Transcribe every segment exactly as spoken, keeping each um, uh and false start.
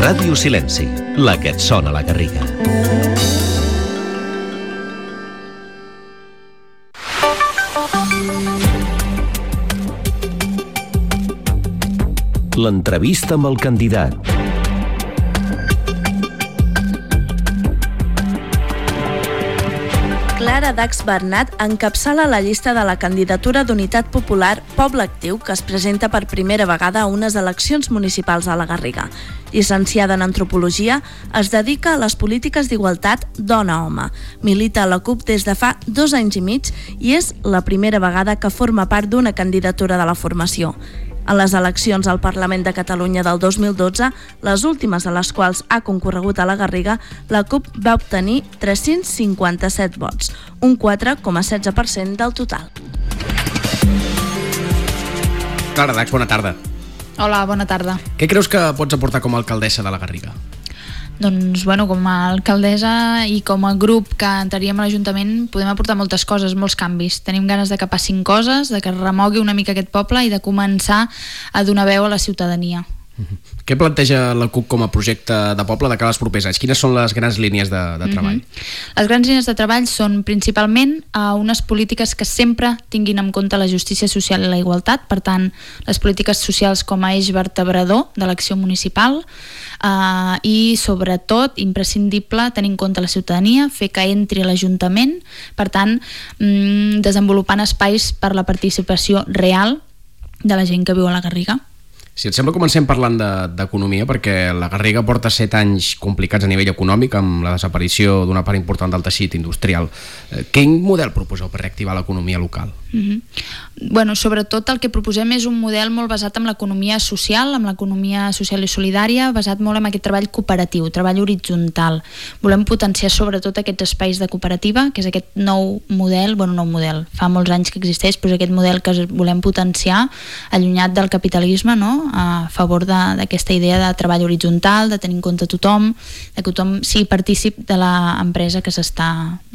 Ràdio Silenci, la que et sona a la Garriga. L'entrevista amb el candidat. Clara Dax Bernat encapçala la llista de la candidatura d'Unitat Popular Poble Actiu, que es presenta per primera vegada a unes eleccions municipals a la Garriga. Llicenciada en Antropologia, es dedica a les polítiques d'igualtat dona-home. Milita a la CUP des de fa dos anys i mig i és la primera vegada que forma part d'una candidatura de la formació. En les eleccions al Parlament de Catalunya del dos mil dotze, les últimes a les quals ha concorregut a la Garriga, la CUP va obtenir tres-cents cinquanta-set vots, un quatre coma setze per cent del total. Clara Dax, bona tarda. Hola, bona tarda. Què creus que pots aportar com a alcaldessa de la Garriga? Doncs, bueno, com a alcaldessa i com a grup que entraríem a l'Ajuntament podem aportar moltes coses, molts canvis. Tenim ganes de que passin coses, de que es remogui una mica aquest poble i de començar a donar veu a la ciutadania. Uh-huh. Què planteja la CUP com a projecte de poble de cara als propers anys? Quines són les grans línies de, de treball? Uh-huh. Les grans línies de treball són principalment uh, unes polítiques que sempre tinguin en compte la justícia social i la igualtat, per tant, les polítiques socials com a eix vertebrador de l'acció municipal, uh, i sobretot, imprescindible, tenir en compte la ciutadania, fer que entri a l'Ajuntament, per tant, um, desenvolupant espais per la participació real de la gent que viu a la Garriga. Si et sembla, comencem parlant d'economia, perquè la Garriga porta set anys complicats a nivell econòmic amb la desaparició d'una part important del teixit industrial. Quin model proposeu per reactivar l'economia local? Mm-hmm. Bueno, sobretot el que proposem és un model molt basat en l'economia social, en l'economia social i solidària, basat molt en aquest treball cooperatiu, treball horitzontal. Volem potenciar sobretot aquests espais de cooperativa, que és aquest nou model, bueno, nou model, fa molts anys que existeix, però és aquest model que volem potenciar, allunyat del capitalisme, no?, a favor d'aquesta idea de treball horitzontal, de tenir en compte tothom, de que tothom sigui partícip de l'empresa que s'està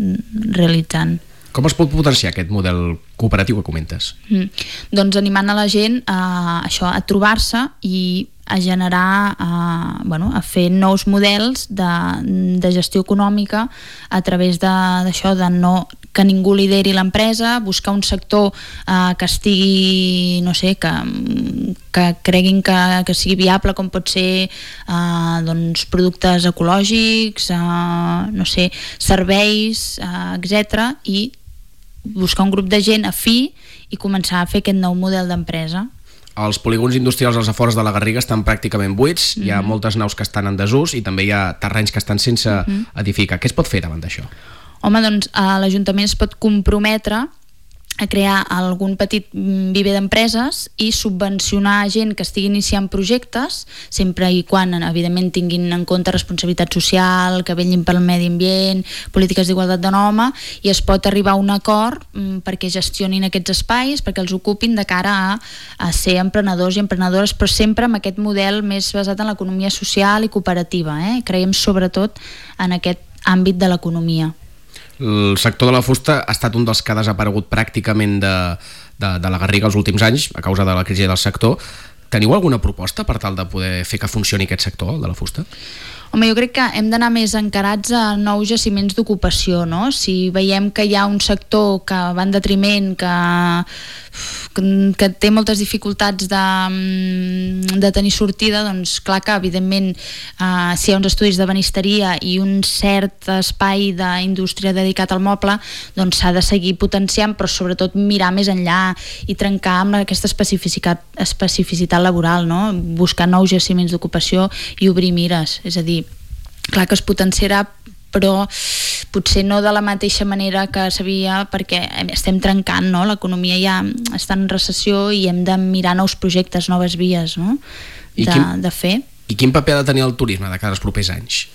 realitzant. Com es pot potenciar aquest model cooperatiu que comentes? Mm. Doncs animant a la gent a, això, a trobar-se i a generar, a, bueno, a fer nous models de, de gestió econòmica a través d'això, de, de no que ningú lideri l'empresa, buscar un sector eh, que estigui, no sé, que, que creguin que, que sigui viable, com pot ser eh, doncs, productes ecològics, eh, no sé, serveis, eh, etcètera, i buscar un grup de gent afí i començar a fer aquest nou model d'empresa. Els polígons industrials als afores de la Garriga estan pràcticament buits, mm-hmm. Hi ha moltes naus que estan en desús i també hi ha terrenys que estan sense mm-hmm. edificar. Què es pot fer davant d'això? Home, doncs l'Ajuntament es pot comprometre a crear algun petit viver d'empreses i subvencionar gent que estigui iniciant projectes, sempre i quan, evidentment, tinguin en compte responsabilitat social, que vetllin pel medi ambient, polítiques d'igualtat de home, i es pot arribar a un acord perquè gestionin aquests espais, perquè els ocupin de cara a, a ser emprenedors i emprenedores, però sempre amb aquest model més basat en l'economia social i cooperativa. Eh? Creiem sobretot en aquest àmbit de l'economia. El sector de la fusta ha estat un dels que ha desaparegut pràcticament de, de, de la Garriga els últims anys a causa de la crisi del sector. Teniu alguna proposta per tal de poder fer que funcioni aquest sector, el de la fusta? Home, jo crec que hem d'anar més encarats a nous jaciments d'ocupació, no? Si veiem que hi ha un sector que va en detriment, que, que té moltes dificultats de, de tenir sortida, doncs clar que evidentment eh, si hi ha uns estudis de benisteria i un cert espai d'indústria dedicat al moble, doncs s'ha de seguir potenciant, però sobretot mirar més enllà i trencar amb aquesta especificitat, especificitat laboral, no? Buscar nous jaciments d'ocupació i obrir mires, és a dir, clar que es potenciarà, però potser no de la mateixa manera que s'havia, perquè estem trencant, no? L'economia ja està en recessió i hem de mirar nous projectes, noves vies, no? de, quin, de fer. I quin paper ha de tenir el turisme de cara als propers anys?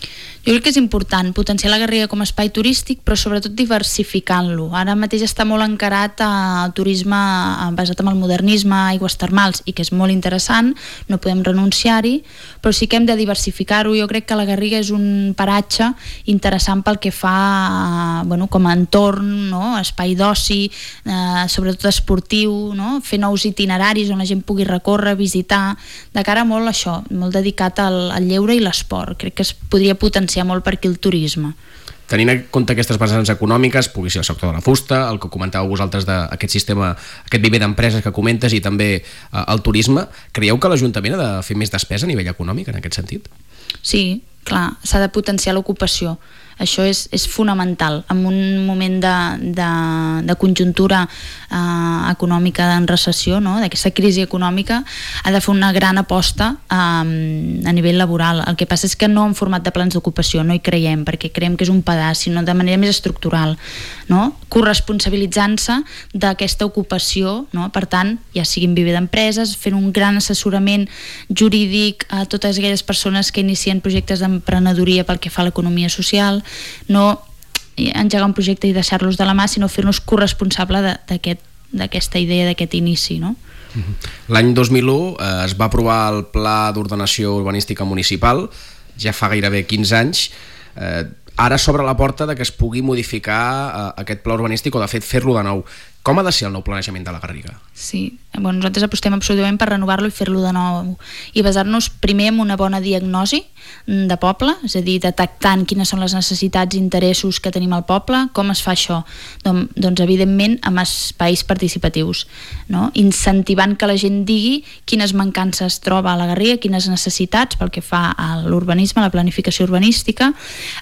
Jo crec que és important potenciar la Garriga com a espai turístic, però sobretot diversificant-lo. Ara mateix està molt encarat al turisme basat en el modernisme, aigües termals, i que és molt interessant, no podem renunciar-hi, però sí que hem de diversificar-ho. Jo crec que la Garriga és un paratge interessant pel que fa bueno, com a entorn, no? Espai d'oci, eh, sobretot esportiu, no? Fer nous itineraris on la gent pugui recórrer, visitar, de cara molt a això, molt dedicat al, al lleure i l'esport. Crec que es podria potenciar molt per aquí el turisme. Tenint en compte aquestes vessants econòmiques, pugui ser el sector de la fusta, el que comentàveu vosaltres d'aquest sistema, aquest viver d'empreses que comentes, i també eh, el turisme, creieu que l'Ajuntament ha de fer més despesa a nivell econòmic en aquest sentit? Sí, clar, s'ha de potenciar l'ocupació. Això és, és fonamental. En un moment de, de, de conjuntura eh, econòmica en recessió, no? D'aquesta crisi econòmica, ha de fer una gran aposta eh, a nivell laboral. El que passa és que no en format de plans d'ocupació, no hi creiem, perquè creiem que és un pedaç, sinó de manera més estructural, no? Corresponsabilitzant-se d'aquesta ocupació, no? Per tant, ja siguin viver d'empreses, fent un gran assessorament jurídic a totes aquelles persones que inicien projectes d'emprenedoria pel que fa a l'economia social, no engegar un projecte i deixar-los de la mà, sinó fer-nos corresponsable d'aquesta aquest, idea, d'aquest inici, no? L'any dos mil u eh, es va aprovar el Pla d'Ordenació Urbanística Municipal, ja fa gairebé quinze anys. Eh, ara s'obre la porta de que es pugui modificar eh, aquest pla urbanístic, o de fet fer-lo de nou. Com ha de ser el nou planejament de la Garriga? Sí, bueno, nosaltres apostem absolutament per renovar-lo i fer-lo de nou, i basar-nos primer en una bona diagnosi de poble, és a dir, detectant quines són les necessitats i interessos que tenim al poble. Com es fa això? Doncs, doncs evidentment amb espais participatius, no? Incentivant que la gent digui quines mancances troba a la Garriga, quines necessitats pel que fa a l'urbanisme, a la planificació urbanística,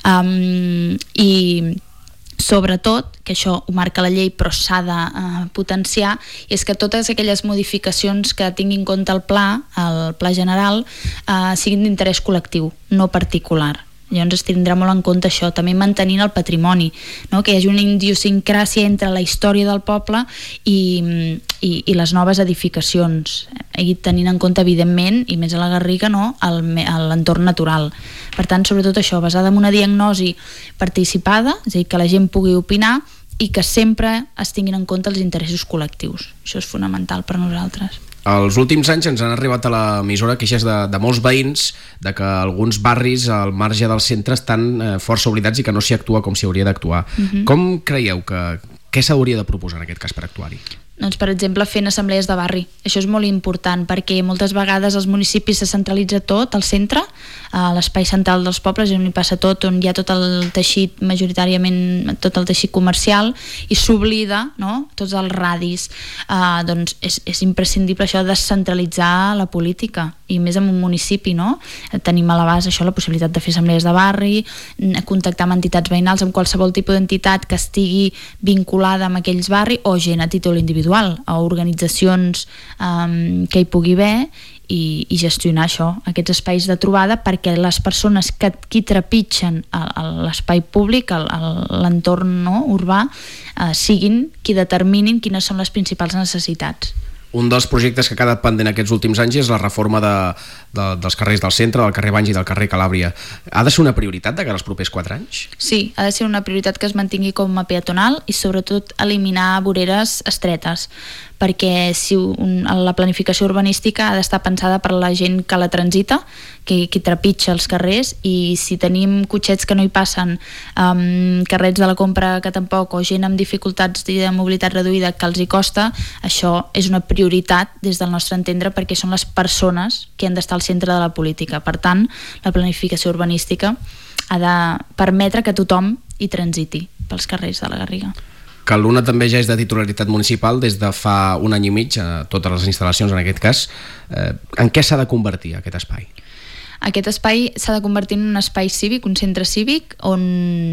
um, i sobretot, que això ho marca la llei però s'ha de eh, potenciar, i és que totes aquelles modificacions que tingui en compte el pla, el pla general, eh, siguin d'interès col·lectiu, no particular. Llavors es tindrà molt en compte això, també mantenint el patrimoni, no? Que hi hagi una idiosincràsia entre la història del poble i, i, i les noves edificacions, i tenint en compte, evidentment, i més a la Garriga, no? l'entorn natural. Per tant, sobretot això, basada en una diagnosi participada, és a dir, que la gent pugui opinar i que sempre es tinguin en compte els interessos col·lectius. Això és fonamental per nosaltres. Els últims anys ens han arribat a l'emissora queixes de, de molts veïns de que alguns barris al marge del centre estan eh, força oblidats i que no s'hi actua com s'hi hauria d'actuar. Uh-huh. Com creieu que què s'hauria de proposar en aquest cas per actuar-hi? Doncs, per exemple, fent assemblees de barri. Això és molt important perquè moltes vegades als municipis se centralitza tot al centre, a l'espai central dels pobles, on hi passa tot, on hi ha tot el teixit, majoritàriament tot el teixit comercial, i s'oblida, no?, tots els radis. Uh, doncs és, és imprescindible això de descentralitzar la política, i més en un municipi, no? Tenim a l'abast això, la possibilitat de fer assemblees de barri, contactar amb entitats veïnals, amb qualsevol tipus d'entitat que estigui vinculada amb aquells barris, o gent a títol individual, o organitzacions um, que hi pugui haver, i, i gestionar això, aquests espais de trobada, perquè les persones que qui trepitgen l'espai públic, l'entorn, no?, urbà, eh, siguin qui determinin quines són les principals necessitats. Un dels projectes que ha quedat pendent aquests últims anys és la reforma de, de, dels carrers del centre, del carrer Banys i del carrer Calàbria. Ha de ser una prioritat de cara als propers quatre anys? Sí, ha de ser una prioritat que es mantingui com a peatonal i sobretot eliminar voreres estretes, perquè si un, la planificació urbanística ha d'estar pensada per la gent que la transita, que, que trepitja els carrers, i si tenim cotxets que no hi passen, um, carrets de la compra que tampoc, o gent amb dificultats de mobilitat reduïda que els hi costa, això és una prioritat des del nostre entendre, perquè són les persones que han d'estar al centre de la política. Per tant, la planificació urbanística ha de permetre que tothom hi transiti pels carrers de la Garriga. Que l'una també ja és de titularitat municipal des de fa un any i mig, a totes les instal·lacions en aquest cas. Eh, en què s'ha de convertir aquest espai? Aquest espai s'ha de convertir en un espai cívic, un centre cívic, on,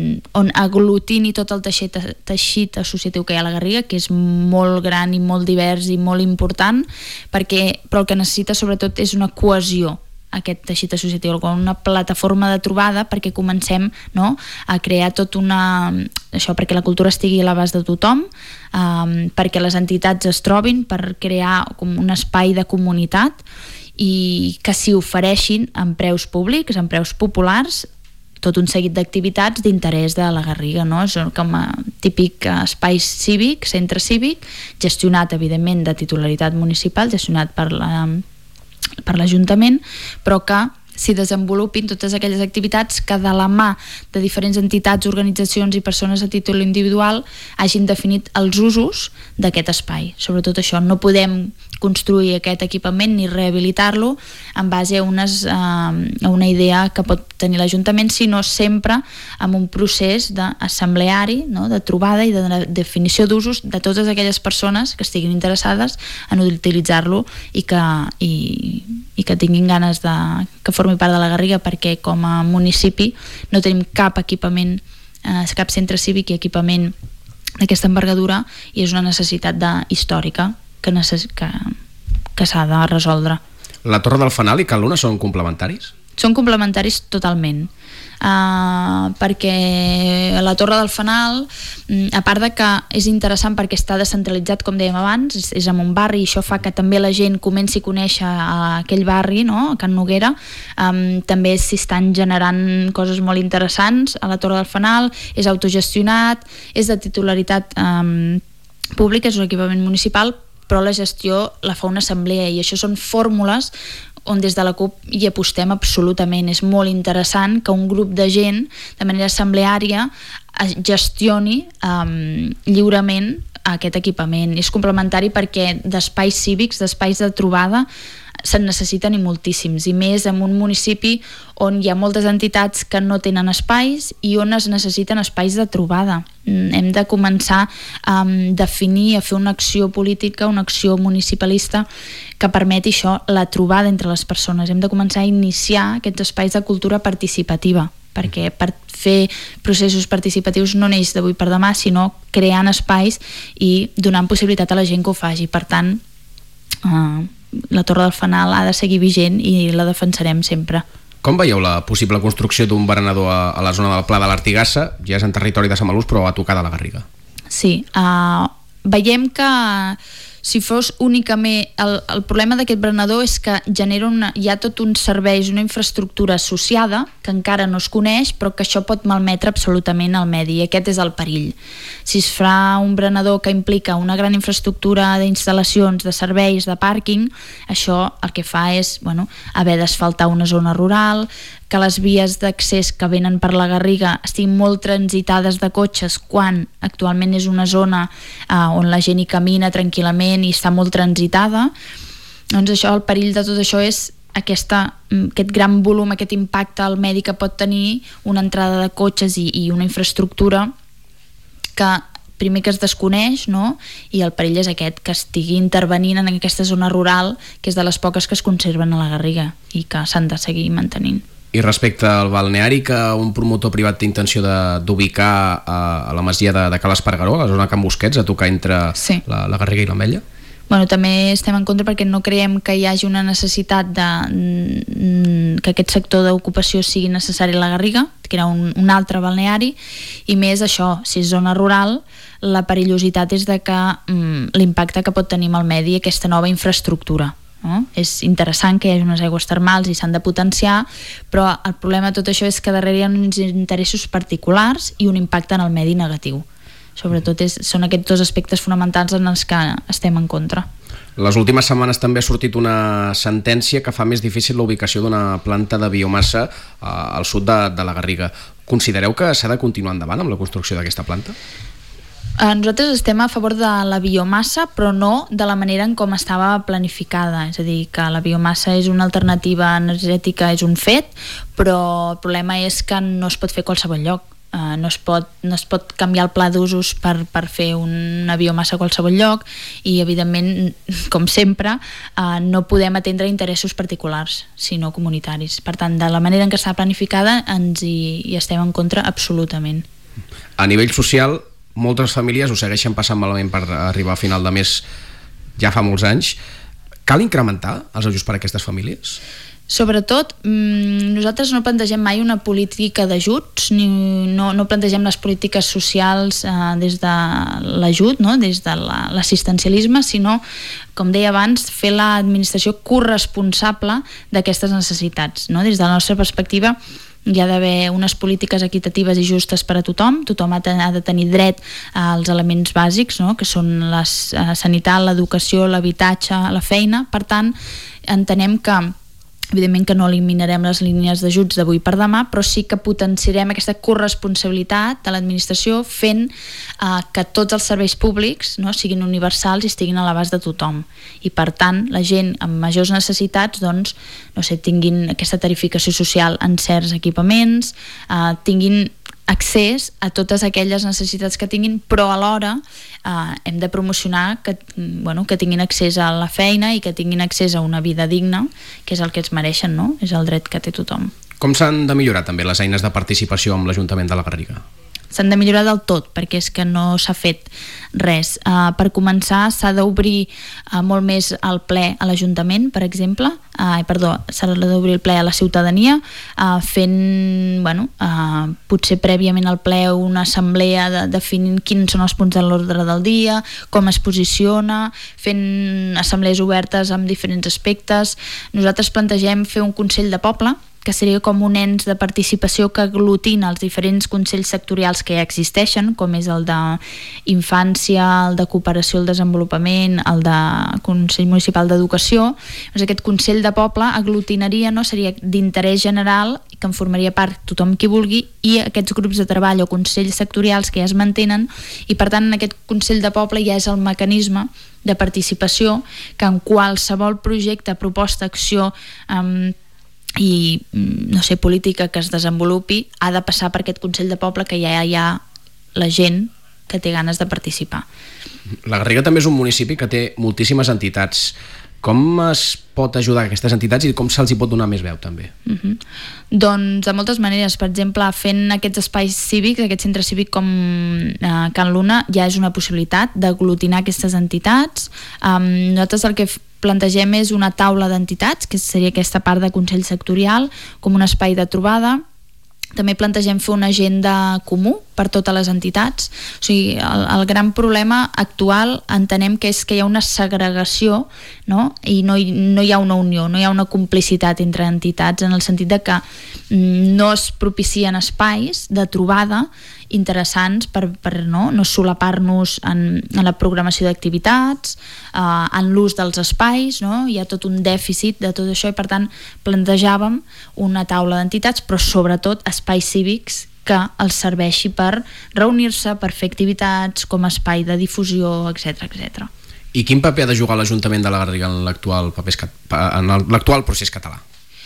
on aglutini tot el teixit, teixit associatiu que hi ha a la Garriga, que és molt gran i molt divers i molt important, perquè, però el que necessita sobretot és una cohesió, aquest teixit associatiu, una plataforma de trobada perquè comencem, no?, a crear tot una... això, perquè la cultura estigui a l'abast de tothom, um, perquè les entitats es trobin, per crear com un espai de comunitat, i que s'hi ofereixin amb preus públics, amb preus populars, tot un seguit d'activitats d'interès de la Garriga, no? És com a típic espai cívic, centre cívic, gestionat evidentment de titularitat municipal, gestionat per la, per l'Ajuntament, però que s'hi desenvolupin totes aquelles activitats que de la mà de diferents entitats, organitzacions i persones a títol individual hagin definit els usos d'aquest espai. Sobretot això, no podem construir aquest equipament ni rehabilitar-lo en base a, unes, eh, a una idea que pot tenir l'Ajuntament, sinó sempre amb un procés d'assembleari, no? De trobada i de definició d'usos de totes aquelles persones que estiguin interessades en utilitzar-lo i que, i, i que tinguin ganes de que formi part de la Garriga, perquè com a municipi no tenim cap equipament, eh, cap centre cívic i equipament d'aquesta envergadura, i és una necessitat de, històrica que, necess que, que s'ha de resoldre. La Torre del Fanal i Can Luna són complementaris? Són complementaris totalment. Uh, perquè la Torre del Fanal, a part de que és interessant perquè està descentralitzat, com dèiem abans, és, és en un barri, i això fa que també la gent comenci a conèixer a aquell barri, no? A Can Noguera. Um, també s'hi estan generant coses molt interessants a la Torre del Fanal, és autogestionat, és de titularitat um, pública, és un equipament municipal, però la gestió la fa una assemblea, i això són fórmules on des de la CUP hi apostem absolutament. És molt interessant que un grup de gent de manera assembleària gestioni um, lliurement aquest equipament. És complementari perquè d'espais cívics, d'espais de trobada, se'n necessiten i moltíssims, i més en un municipi on hi ha moltes entitats que no tenen espais i on es necessiten espais de trobada. Hem de començar a definir, a fer una acció política, una acció municipalista que permeti això, la trobada entre les persones. Hem de començar a iniciar aquests espais de cultura participativa, perquè per fer processos participatius no neix d'avui per demà, sinó creant espais i donant possibilitat a la gent que ho faci. Per tant, eh, la Torre del Fanal ha de seguir vigent i la defensarem sempre. Com veieu la possible construcció d'un berenador a, a la zona del Pla de l'Artigassa? Ja és en territori de Samalús, però a tocar de la Garriga. Sí, uh, veiem que si fos únicament... El, el problema d'aquest berenador és que genera una, hi ha tot un servei, una infraestructura associada que encara no es coneix, però que això pot malmetre absolutament el medi, i aquest és el perill. Si es fa un berenador que implica una gran infraestructura d'instal·lacions, de serveis, de pàrquing, això el que fa és, bueno, haver d'asfaltar una zona rural, que les vies d'accés que venen per la Garriga estiguin molt transitades de cotxes, quan actualment és una zona eh, on la gent hi camina tranquil·lament i està molt transitada. Doncs això, el perill de tot això és aquesta, aquest gran volum, aquest impacte al medi que pot tenir una entrada de cotxes i, i una infraestructura que primer que es desconeix, no? I el perill és aquest, que estigui intervenint en aquesta zona rural, que és de les poques que es conserven a la Garriga i que s'han de seguir mantenint. I respecte al balneari que un promotor privat té intenció d'ubicar a, a la masia de, de Cal Espargaró, a la zona de Can Busquets, a tocar entre sí. la, la Garriga i l'Ametlla? Bueno, també estem en contra perquè no creiem que hi hagi una necessitat de que aquest sector d'ocupació sigui necessari a la Garriga, que era un, un altre balneari, i més això, si és zona rural, la perillositat és de que mm, l'impacte que pot tenir amb el medi aquesta nova infraestructura. No? És interessant que hi hagi unes aigües termals i s'han de potenciar, però el problema de tot això és que darrere hi ha uns interessos particulars i un impacte en el medi negatiu. Sobretot és, són aquests dos aspectes fonamentals en els que estem en contra. Les últimes setmanes també ha sortit una sentència que fa més difícil la ubicació d'una planta de biomassa eh, al sud de, de la Garriga. Considereu que s'ha de continuar endavant amb la construcció d'aquesta planta? Nosaltres estem a favor de la biomassa, però no de la manera en com estava planificada. És a dir, que la biomassa és una alternativa energètica, és un fet, però el problema és que no es pot fer a qualsevol lloc. Uh, no, es pot, no es pot canviar el pla d'usos per, per fer una biomassa a qualsevol lloc, i evidentment, com sempre, uh, no podem atendre interessos particulars, sinó comunitaris. Per tant, de la manera en què està planificada ens hi, hi estem en contra absolutament. A nivell social, moltes famílies ho segueixen passant malament per arribar a final de mes ja fa molts anys. Cal incrementar els ajuts per a aquestes famílies? Sobretot, nosaltres no plantegem mai una política d'ajuts, ni no, no plantegem les polítiques socials eh, des de l'ajut, no? Des de l'assistencialisme, sinó, com deia abans, fer l'administració corresponsable d'aquestes necessitats. No? Des de la nostra perspectiva, hi ha d'haver unes polítiques equitatives i justes per a tothom, tothom ha de tenir dret als elements bàsics, no? Que són la sanitat, l'educació, l'habitatge, la feina. Per tant, entenem que evidentment que no eliminarem les línies d'ajuts d'avui per demà, però sí que potenciarem aquesta corresponsabilitat de l'administració fent eh, que tots els serveis públics, no, siguin universals i estiguin a l'abast de tothom. I per tant, la gent amb majors necessitats doncs, no sé, tinguin aquesta tarificació social en certs equipaments, eh, tinguin accés a totes aquelles necessitats que tinguin, però alhora eh, hem de promocionar que, bueno, que tinguin accés a la feina i que tinguin accés a una vida digna, que és el que es mereixen, no? És el dret que té tothom. Com s'han de millorar també les eines de participació amb l'Ajuntament de la Garriga? S'han de millorar del tot, perquè és que no s'ha fet res. Uh, per començar, s'ha d'obrir uh, molt més el ple a l'Ajuntament, per exemple, uh, perdó, s'ha d'obrir el ple a la ciutadania, uh, fent, bueno, uh, potser prèviament al ple una assemblea de, definint quins són els punts de l'ordre del dia, com es posiciona, fent assemblees obertes amb diferents aspectes. Nosaltres plantegem fer un Consell de Poble, que seria com un ens de participació que aglutina els diferents consells sectorials que ja existeixen, com és el d'infància, el de cooperació al desenvolupament, el de Consell Municipal d'Educació. Doncs aquest Consell de Poble aglutinaria, no, seria d'interès general, que en formaria part tothom qui vulgui, i aquests grups de treball o consells sectorials que ja es mantenen, i per tant en aquest Consell de Poble ja és el mecanisme de participació que en qualsevol projecte, proposta, acció eh, i, no sé, política que es desenvolupi ha de passar per aquest Consell de Poble, que ja hi ha la gent que té ganes de participar. La Garriga també és un municipi que té moltíssimes entitats. Com es pot ajudar aquestes entitats i com se'ls hi pot donar més veu també? Uh-huh. Doncs de moltes maneres. Per exemple, fent aquests espais cívics, aquest centre cívic com eh, Can Luna, ja és una possibilitat d'aglutinar aquestes entitats. Um, nosaltres el que plantegem és una taula d'entitats, que seria aquesta part de Consell Sectorial, com un espai de trobada. També plantegem fer una agenda comú per totes les entitats. O sigui, el, el gran problema actual entenem que és que hi ha una segregació, no? I no hi, no hi ha una unió, no hi ha una complicitat entre entitats, en el sentit de que no es propicien espais de trobada interessants per, per no, no solapar-nos en, en la programació d'activitats, eh, en l'ús dels espais, no? Hi ha tot un dèficit de tot això i per tant plantejàvem una taula d'entitats, però sobretot espais cívics que els serveixi per reunir-se, per fer activitats com a espai de difusió, etcètera, etcètera. I quin paper ha de jugar l'Ajuntament de la Garriga en l'actual en l'actual procés català?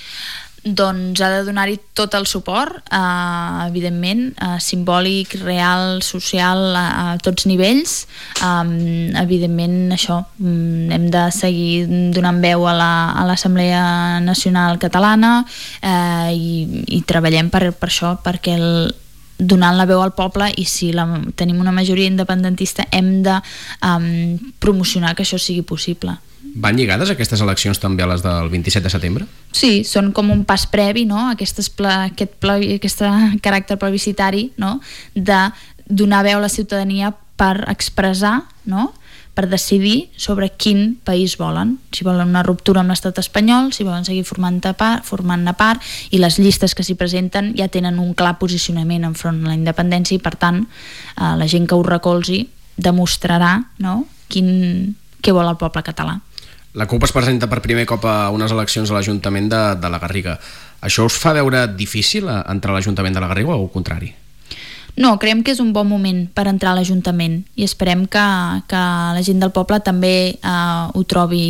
Doncs ha de donar-hi tot el suport, eh, evidentment, eh, simbòlic, real, social, a, a tots nivells. Eh, evidentment, això, hem de seguir donant veu a l'Assemblea la, Nacional Catalana eh, i, i treballem per, per això, perquè el, donant la veu al poble, i si la, tenim una majoria independentista hem de um, promocionar que això sigui possible. Van lligades aquestes eleccions també a les del vint-i-set de setembre? Sí, són com un pas previ, no? Aquestes pla, aquest, pla, aquest caràcter plebiscitari, no? De donar veu a la ciutadania per expressar, no? Per decidir sobre quin país volen, si volen una ruptura amb l'estat espanyol, si volen seguir formant-ne part, formant-ne part, i les llistes que s'hi presenten ja tenen un clar posicionament enfront a la independència i per tant eh, la gent que ho recolzi demostrarà, no? Quin, què vol el poble català. La CUP es presenta per primer cop a unes eleccions a l'Ajuntament de, de la Garriga. Això us fa veure difícil entrar a l'Ajuntament de la Garriga o al contrari? No, creiem que és un bon moment per entrar a l'Ajuntament i esperem que, que la gent del poble també eh, ho trobi,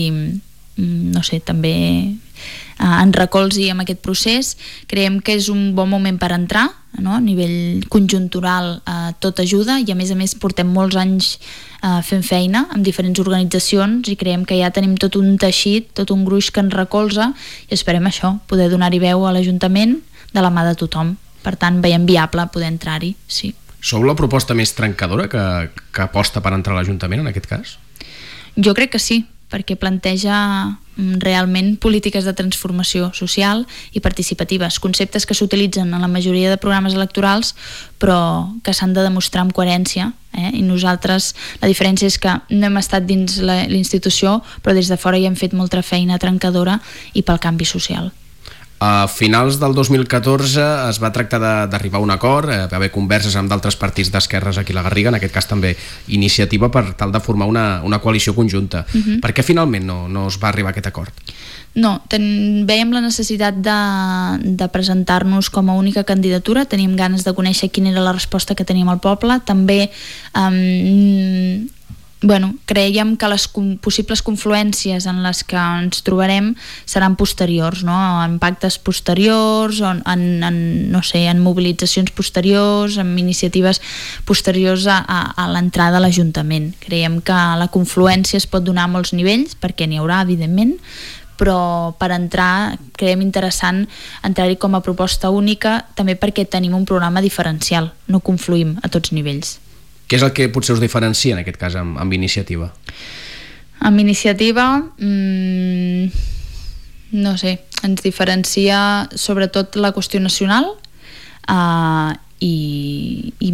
no sé, també eh, en recolzi amb aquest procés. Creiem que és un bon moment per entrar, no? A nivell conjuntural eh, tot ajuda i a més a més portem molts anys eh, fent feina amb diferents organitzacions i creiem que ja tenim tot un teixit, tot un gruix que ens recolza i esperem això, poder donar-hi veu a l'Ajuntament de la mà de tothom. Per tant, veiem viable poder entrar-hi, sí. Sou la proposta més trencadora que, que aposta per entrar a l'Ajuntament en aquest cas? Jo crec que sí, perquè planteja realment polítiques de transformació social i participatives, conceptes que s'utilitzen en la majoria de programes electorals però que s'han de demostrar amb coherència, eh? I nosaltres, la diferència és que no hem estat dins la, la institució, però des de fora hi hem fet molta feina trencadora i pel canvi social. A finals del dos mil catorze es va tractar d'arribar a un acord, eh, va haver converses amb d'altres partits d'esquerres aquí a la Garriga, en aquest cas també Iniciativa, per tal de formar una, una coalició conjunta. Uh-huh. Per què finalment no, no es va arribar a aquest acord? No, ten, veiem la necessitat de, de presentar-nos com a única candidatura, teníem ganes de conèixer quina era la resposta que teníem al poble, també um, bueno, creiem que les com, possibles confluències en les que ens trobarem seran posteriors, no? En pactes posteriors, en, en, en, no sé, en mobilitzacions posteriors, en iniciatives posteriors a, a, a l'entrada a l'Ajuntament. Creiem que la confluència es pot donar a molts nivells, perquè n'hi haurà, evidentment, però per entrar creiem interessant entrar-hi com a proposta única, també perquè tenim un programa diferencial, no confluïm a tots nivells. Què és el que potser us diferencia en aquest cas amb, amb Iniciativa? Amb Iniciativa, mmm, no sé, ens diferencia sobretot la qüestió nacional uh, i, i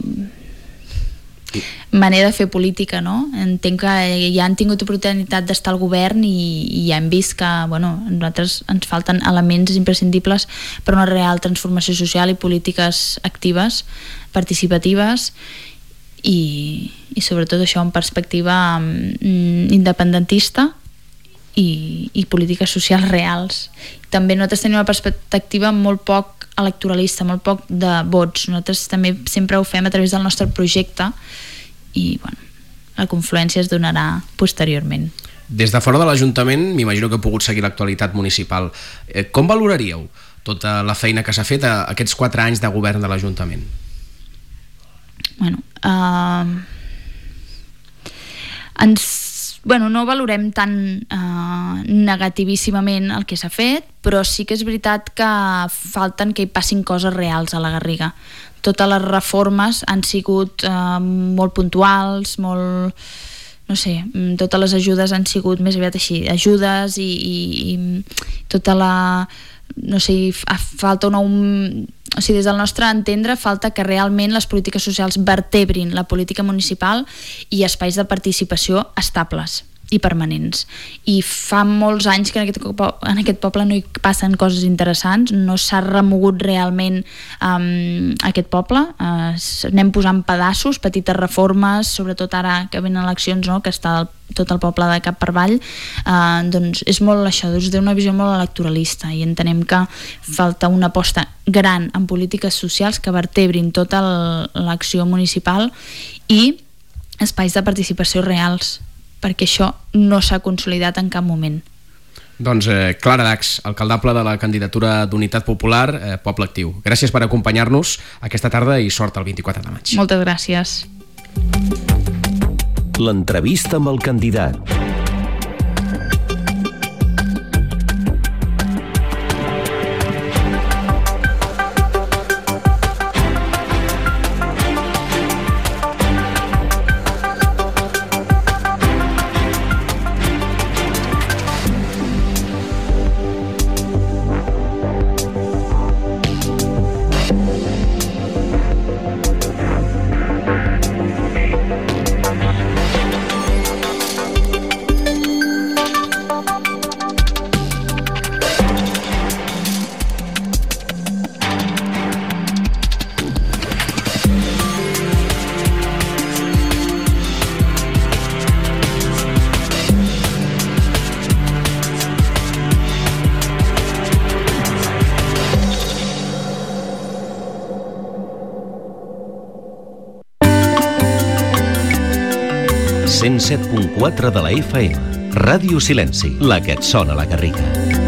manera de fer política, no? Entenc que ja han tingut oportunitat d'estar al govern i, i ja hem vist que, bueno, a nosaltres ens falten elements imprescindibles per una real transformació social i polítiques actives, participatives, i, i sobretot això en perspectiva mm, independentista i, i polítiques socials reals. També nosaltres tenim una perspectiva molt poc electoralista, molt poc de vots. Nosaltres també sempre ho fem a través del nostre projecte i bueno, la confluència es donarà posteriorment. Des de fora de l'Ajuntament, m'imagino que heu pogut seguir l'actualitat municipal. Eh, com valoraríeu tota la feina que s'ha fet a aquests quatre anys de govern de l'Ajuntament? Bueno, uh, ens, bueno, no valorem tan uh, negativíssimament el que s'ha fet, però sí que és veritat que falten que hi passin coses reals a la Garriga. Totes les reformes han sigut uh, molt puntuals, molt... no sé, totes les ajudes han sigut més aviat així, ajudes i, i, i tota la... no sé, falta una... Un, o sigui, des del nostre entendre falta que realment les polítiques socials vertebrin la política municipal i espais de participació estables i permanents. I fa molts anys que en aquest, en aquest poble no hi passen coses interessants, no s'ha remogut realment um, aquest poble, uh, anem posant pedaços, petites reformes, sobretot ara que venen eleccions, no?, que està el, tot el poble de cap per avall, uh, doncs és molt això, doncs té una visió molt electoralista i entenem que falta una aposta gran en polítiques socials que vertebrin tota l'acció municipal i espais de participació reals, perquè això no s'ha consolidat en cap moment. Doncs eh, Clara Dax, alcaldable de la candidatura d'Unitat Popular, eh, Poble Actiu. Gràcies per acompanyar-nos aquesta tarda i sort el vint-i-quatre de maig. Moltes gràcies. L'entrevista amb el candidat. cent set punt quatre de la F M. Ràdio Silenci, la que et sona a la Garriga.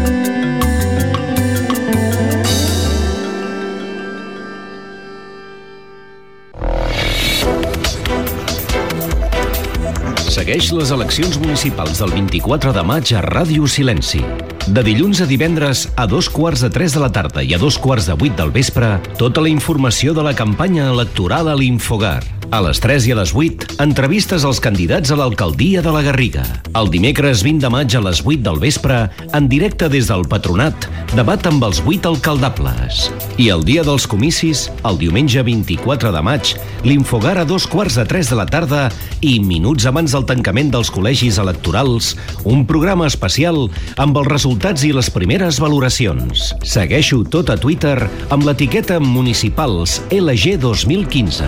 Segueix les eleccions municipals del vint-i-quatre de maig a Ràdio Silenci. De dilluns a divendres a dos quarts de tres de la tarda i a dos quarts de vuit del vespre, tota la informació de la campanya electoral a l'Infogar. A les tres i a les vuit, entrevistes als candidats a l'alcaldia de la Garriga. El dimecres vint de maig a les vuit del vespre, en directe des del Patronat, debat amb els vuit alcaldables. I el dia dels comicis, el diumenge vint-i-quatre de maig, l'Infogar a dos quarts de tres de la tarda i minuts abans del tancament dels col·legis electorals, un programa especial amb els resultats i les primeres valoracions. Segueixo tot a Twitter amb l'etiqueta Municipals L G dos mil quinze.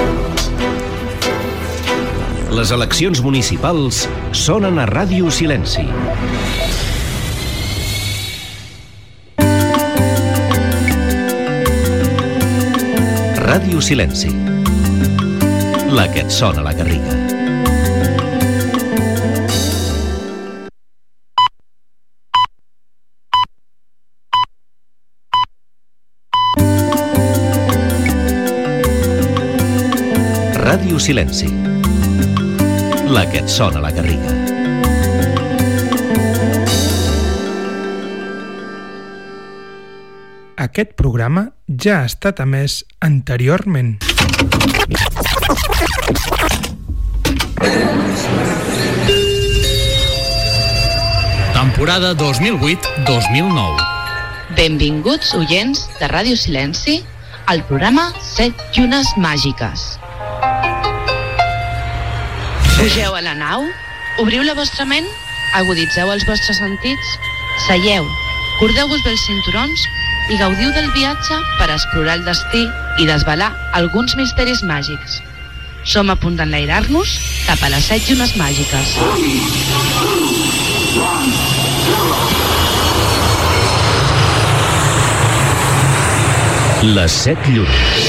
Les eleccions municipals sonen a Ràdio Silenci. Ràdio Silenci. La que et sona a la Garriga. Ràdio Silenci. La que et sona a la Garriga. Aquest programa ja ha estat emès anteriorment. Temporada dos mil vuit dos mil nou. Benvinguts, oients de Ràdio Silenci, al programa Set Llunes Màgiques. Pugeu a la nau, obriu la vostra ment, aguditzeu els vostres sentits, seieu, cordeu-vos bé els cinturons i gaudiu del viatge per explorar el destí i desvelar alguns misteris màgics. Som a punt d'enlairar-nos cap a les set llunes màgiques. Les set llunes.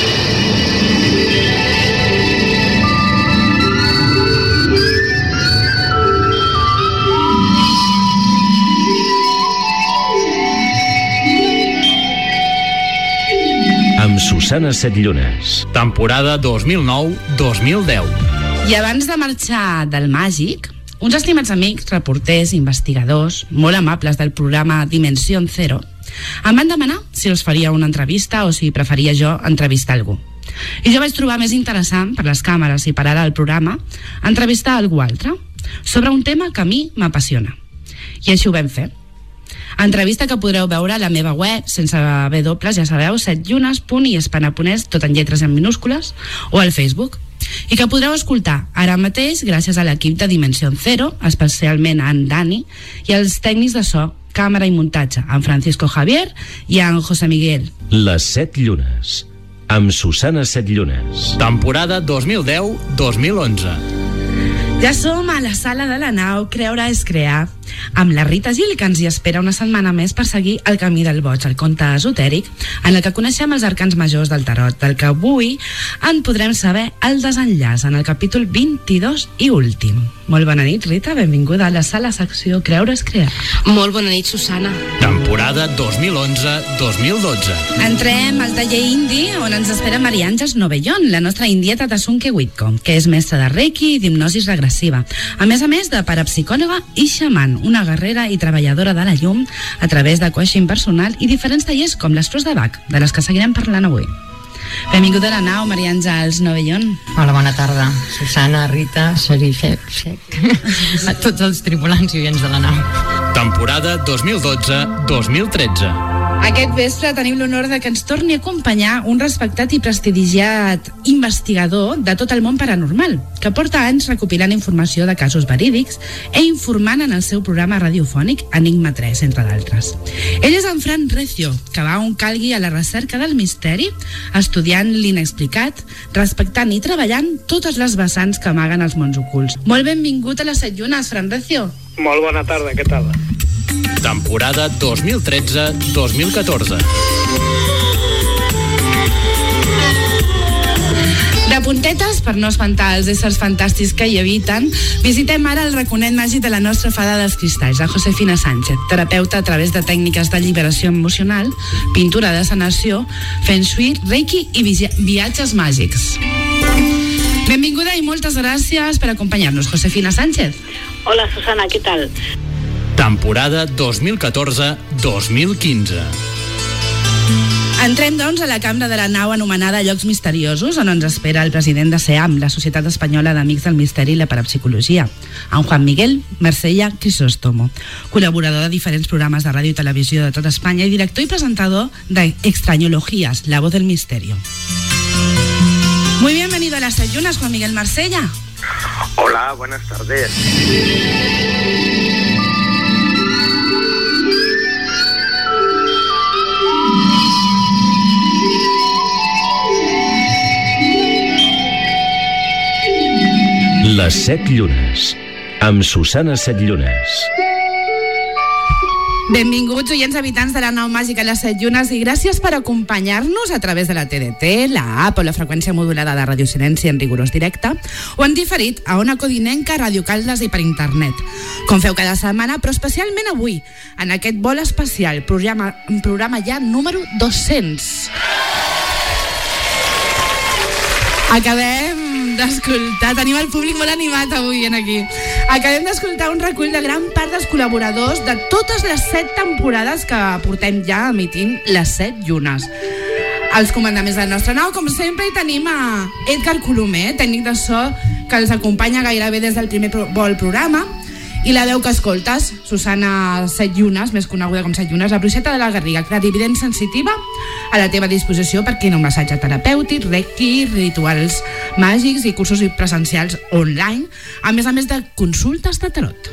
Amb Susana Setllunes. Temporada dos mil nou dos mil deu. I abans de marxar del màgic, uns estimats amics, reporters, investigadors, molt amables del programa Dimensión Cero, em van demanar si els faria una entrevista o si preferia jo entrevistar algú. I jo vaig trobar més interessant, per les càmeres i per ara el programa, entrevistar algú altre sobre un tema que a mi m'apassiona. I així ho vam fer. Entrevista que podreu veure a la meva web, sense W, ja sabeu, setllunes punt i espana.es, tot en lletres en minúscules, o al Facebook. I que podreu escoltar ara mateix gràcies a l'equip de Dimensión Cero, especialment a en Dani, i als tècnics de so, càmera i muntatge, en Francisco Javier i en José Miguel. Les set llunes. Amb Susana Setllunes. Temporada dos mil deu dos mil onze. Ja som a la sala de la nau Creure és crear, amb la Rita Gil, que ens hi espera una setmana més per seguir el camí del boig, el conte esotèric, en el que coneixem els arcans majors del tarot, del que avui en podrem saber el desenllaç en el capítol vint-i-dos i últim. Molt bona nit, Rita, benvinguda a la sala secció Creure és crear. Molt bona nit, Susana. Temporada dos mil onze dos mil dotze. Entrem al taller indi, on ens espera Maria Àngels Novellón, la nostra indieta Tasunke Whitcomb, que és mestra de Reiki i d'hipnosi regressiva, a més a més de parapsicòloga i xaman, una guerrera i treballadora de la llum a través de coaching personal i diferents tallers com les flors de Bach, de les que seguirem parlant avui. Benvinguda a la nau, Maria Àngels Novellón. Hola, bona tarda. Susana, Rita, Serife, Sec, a tots els tripulants i oients de la nau. Temporada dos mil dotze dos mil tretze. Aquest vespre tenim l'honor de que ens torni a acompanyar un respectat i prestigiat investigador de tot el món paranormal, que porta anys recopilant informació de casos verídics e informant en el seu programa radiofònic Enigma tres, entre d'altres. Ell és en Fran Recio, que va on calgui a la recerca del misteri, estudiant l'inexplicat, respectant i treballant totes les vessants que amaguen els mons ocults. Molt benvingut a les set llunes, Fran Recio. Molt bona tarda, què tal? Temporada dos mil tretze dos mil catorze. De puntetes, per no espantar els éssers fantàstics que hi habiten, visitem ara el raconet màgic de la nostra fada dels cristalls, la Josefina Sánchez, terapeuta a través de tècniques d'alliberació emocional, pintura de sanació, feng shui, reiki i viatges màgics. Benvinguda i moltes gràcies per acompanyar-nos, Josefina Sánchez. Hola, Susana, què tal? Temporada dos mil catorze dos mil quinze. Entrem, doncs, a la cambra de la nau anomenada Llocs Misteriosos, on ens espera el president de SEAM, la Societat Espanyola d'Amics del Misteri i la Parapsicologia, en Juan Miguel Marsella Crisóstomo, col·laborador de diferents programes de ràdio i televisió de tot Espanya i director i presentador de Extrañologías, la voz del misterio. Muy bienvenido a las ayunas, Juan Miguel Marsella. Hola, buenas tardes. Les set llunes, amb Susana Setllunes. Benvinguts, oients habitants de la nau màgica Les Set Llunes, i gràcies per acompanyar-nos a través de la T D T, la app o la freqüència modulada de Radio Silenci en rigorós directe, o en diferit a Ona Codinenca, Radio Caldes i per internet. Com feu cada setmana, però especialment avui, en aquest vol especial, programa, programa ja número dos-cents. Acabem d'escoltar, tenim el públic molt animat avui en aquí. Acabem d'escoltar un recull de gran part dels col·laboradors de totes les set temporades que portem ja emitint Les Set Llunes. Els comandaments de la nostra nau, com sempre, hi tenim a Edgar Colomer, tècnic de so, que els acompanya gairebé des del primer vol programa, i la veu que escoltes, Susana Set Llunes, més coneguda com Set Llunes, la bruixeta de la Garriga, clarivident sensitiva, a la teva disposició per qui no un massatge terapèutic, reiki, rituals màgics i cursos presencials online, a més a més de consultes de tarot.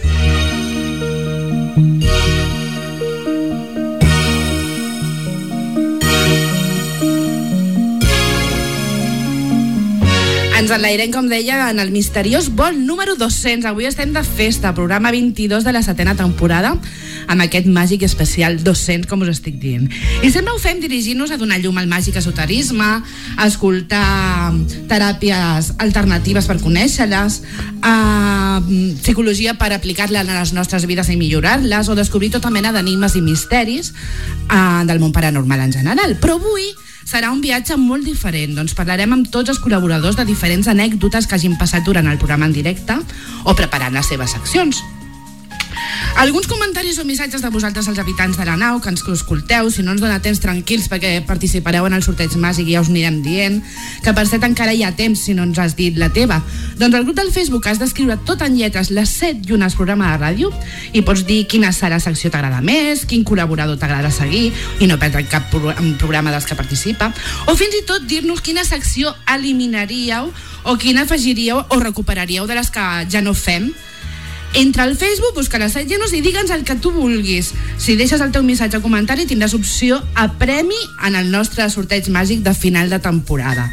Ens enlairem, com deia, en el misteriós vol número dos-cents. Avui estem de festa, programa vint-i-dos de la setena temporada, amb aquest màgic especial dos-cents, com us estic dient. I sempre ho fem dirigint-nos a donar llum al màgic esoterisme, a escoltar teràpies alternatives per conèixer-les, a psicologia per aplicar-la a les nostres vides i millorar-les, o descobrir tota mena d'enigmes i misteris uh, del món paranormal en general. Però avui serà un viatge molt diferent, doncs parlarem amb tots els col·laboradors de diferents anècdotes que hagin passat durant el programa en directe o preparant les seves seccions. Alguns comentaris o missatges de vosaltres, els habitants de la nau, que ens escolteu, si no ens dona temps, tranquils, perquè participareu en el sorteig màgic i ja us anirem dient, que per cert encara hi ha temps si no ens has dit la teva. Doncs al grup del Facebook has d'escriure tot en lletres Les Set Llunes programa de ràdio i pots dir quina serà secció t'agrada més, quin col·laborador t'agrada seguir i no perdre cap programa dels que participa, o fins i tot dir-nos quina secció eliminaríeu o quina afegiríeu o recuperaríeu de les que ja no fem. Entra al Facebook, busca Les Set Llunes i digue'ns el que tu vulguis. Si deixes el teu missatge o comentari tindràs opció a premi en el nostre sorteig màgic de final de temporada.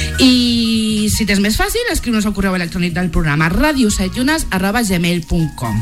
I si t'és més fàcil, escriu-nos al correu electrònic del programa radio set llunes arroba gmail punt com.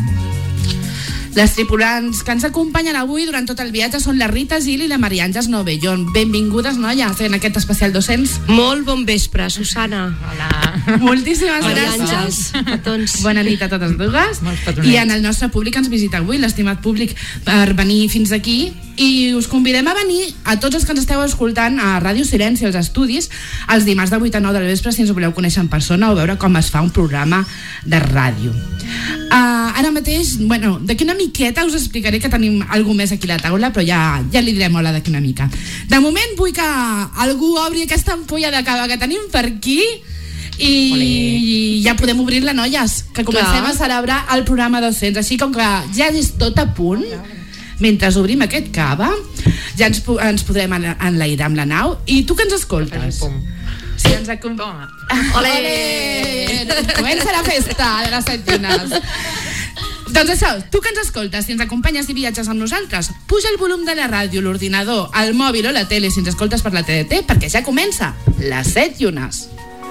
Les tripulants que ens acompanyen avui durant tot el viatge són la Rita Gil i la Maria Àngels Novellón. Benvingudes, noies, en aquest especial dos-cents. Molt bon vespre, Susana. Hola. Moltíssimes Maria gràcies. Àngels, a tots. Bona nit a totes dues. I en el nostre públic ens visita avui, l'estimat públic, per venir fins aquí. I us convidem a venir a tots els que ens esteu escoltant a Ràdio Silenci, als estudis, els dimarts de vuit a nou del vespre, si ens voleu conèixer en persona o veure com es fa un programa de ràdio. Uh, ara mateix, bueno, d'aquí una miqueta us explicaré que tenim algú més aquí a la taula, però ja, ja li direm hola d'aquí una mica. De moment vull que algú obri aquesta ampolla de cava que tenim per aquí i Olé. Ja podem obrir-la, noies, que comencem Clar. a celebrar el programa dos-cents, així com que ja és tot a punt. Mentre obrim aquest cava, ja ens, ens podrem enlairar amb la nau. I tu que ens escoltes? Si ens acompanya... Olé! Comença la festa de les Set Llunes. Doncs això, tu que ens escoltes, si ens acompanyes i viatges amb nosaltres, puja el volum de la ràdio, l'ordinador, el mòbil o la tele, si ens escoltes per la T D T, perquè ja comença Les Set Llunes.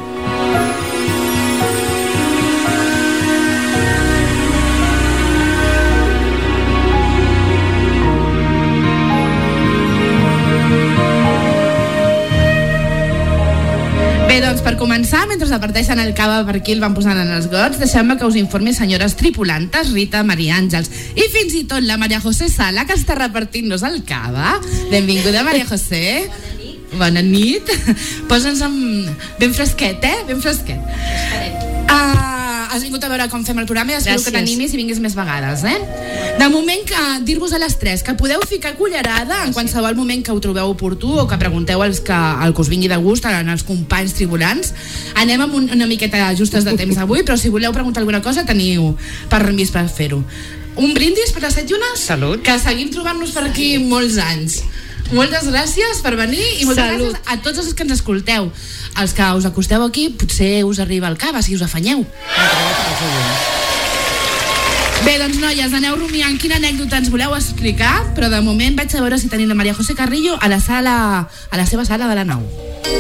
Bé, doncs per començar, mentre aparteixen el cava per aquí el van posant en els gots, deixem-me que us informi senyores tripulantes, Rita, Maria Àngels i fins i tot la Maria José Sala, que està repartint-nos el cava. Benvinguda, Maria José. Bona nit. Posa'ns amb... ben fresquet, eh? Ben fresquet. Uh, has vingut a veure com fem el programa i espero Gràcies. que t'animis i vinguis més vegades, eh? De moment, que dir-vos a les tres que podeu ficar cullerada en qualsevol moment que ho trobeu oportú o que pregunteu als que, al que us vingui de gust, als companys tribulants. Anem amb un, una miqueta justes de temps avui, però si voleu preguntar alguna cosa teniu permís per fer-ho. Un brindis per les set llunes? Salut. Que seguim trobant-nos per aquí molts anys. Moltes gràcies per venir i moltes Salut. gràcies a tots els que ens escolteu. Els que us acosteu aquí potser us arriba el cava si us afanyeu. Bé, doncs noies, aneu rumiant quina anècdota ens voleu explicar, però de moment vaig a veure si tenim la María José Carrillo a la sala, a la seva sala de la nau.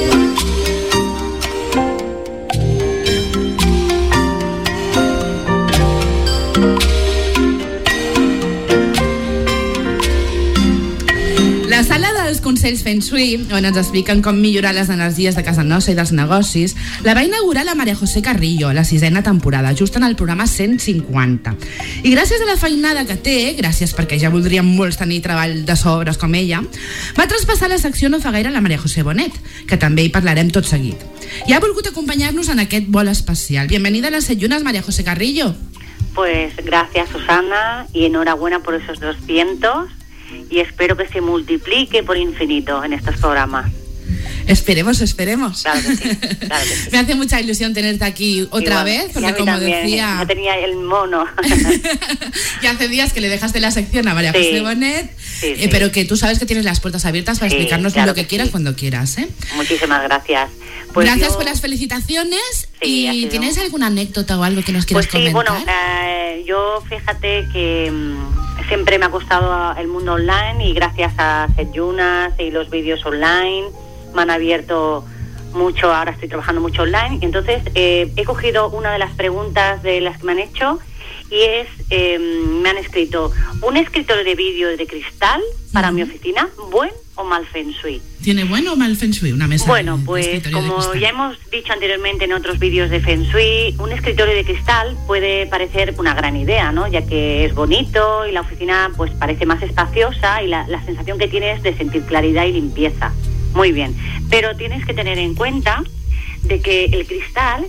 La sala dels consells Feng Shui, on ens expliquen com millorar les energies de casa nostra i dels negocis, la va inaugurar la María José Carrillo, la sisena temporada, just en el programa cent cinquanta. I gràcies a la feinada que té, gràcies perquè ja voldríem molts tenir treball de sobres com ella, va traspassar la secció no fa gaire a la María José Bonet, que també hi parlarem tot seguit. I ha volgut acompanyar-nos en aquest vol especial. Bienvenida a las set llunes, María José Carrillo. Pues gracias, Susana, y enhorabuena por esos doscientos. Y espero que se multiplique por infinito en estos programas. Esperemos, esperemos. Claro que sí, claro que sí. Me hace mucha ilusión tenerte aquí otra Igual, vez, porque y a mí como también, decía... ya tenía el mono. Ya hace días que le dejaste la sección a María Sí, José Bonet, sí, eh, sí. pero que tú sabes que tienes las puertas abiertas para Sí, explicarnos claro lo que, que quieras sí. cuando quieras, ¿eh? Muchísimas gracias. Pues Gracias yo- por las felicitaciones. Sí, ha ¿Y sido- tienes alguna anécdota o algo que nos quieras Pues sí, comentar? bueno, eh, yo fíjate que mm, siempre me ha gustado el mundo online y gracias a Setjunas y los vídeos online me han abierto mucho, ahora estoy trabajando mucho online, y entonces eh, he cogido una de las preguntas de las que me han hecho y es, eh, me han escrito, ¿un escritorio de vídeo de cristal para mi oficina, buen o mal Feng Shui? ¿Tiene bueno o mal Feng Shui una mesa? Bueno, de- de pues escritorio de como cristal? ya hemos dicho anteriormente en otros vídeos de Feng Shui, un escritorio de cristal puede parecer una gran idea, ¿no? Ya que es bonito y la oficina pues parece más espaciosa y la, la sensación que tienes de sentir claridad y limpieza. Muy bien, pero tienes que tener en cuenta de que el cristal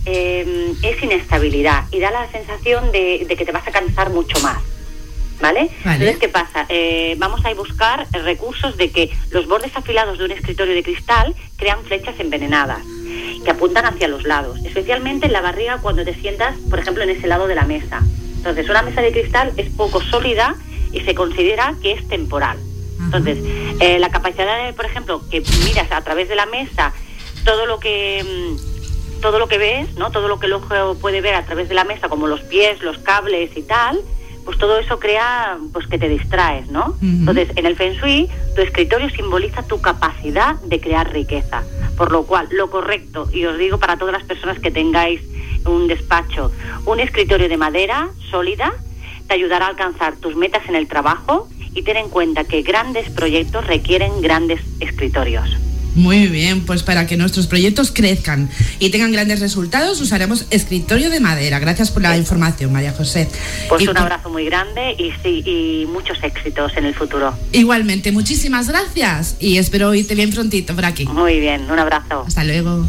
eh, es inestabilidad y da la sensación de, de que te vas a cansar mucho más. ¿Vale? Vale. Entonces, ¿qué pasa? Eh, vamos a buscar recursos de que los bordes afilados de un escritorio de cristal crean flechas envenenadas que apuntan hacia los lados, especialmente en la barriga cuando te sientas, por ejemplo, en ese lado de la mesa. Entonces, una mesa de cristal es poco sólida y se considera que es temporal. Entonces, eh, la capacidad de, por ejemplo, que miras a través de la mesa todo lo que mm, todo lo que ves, ¿no? Todo lo que el ojo puede ver a través de la mesa, como los pies, los cables y tal, pues todo eso crea pues que te distraes, ¿no? Ujú. Entonces, en el Feng Shui, tu escritorio simboliza tu capacidad de crear riqueza, por lo cual lo correcto, y os digo para todas las personas que tengáis un despacho, un escritorio de madera sólida te ayudará a alcanzar tus metas en el trabajo, y ten en cuenta que grandes proyectos requieren grandes escritorios. Muy bien, pues para que nuestros proyectos crezcan y tengan grandes resultados, usaremos escritorio de madera. Gracias por la información, María José. Pues Y un por- abrazo muy grande y, sí, y muchos éxitos en el futuro. Igualmente, muchísimas gracias y espero oírte bien prontito por aquí. Muy bien, un abrazo. Hasta luego.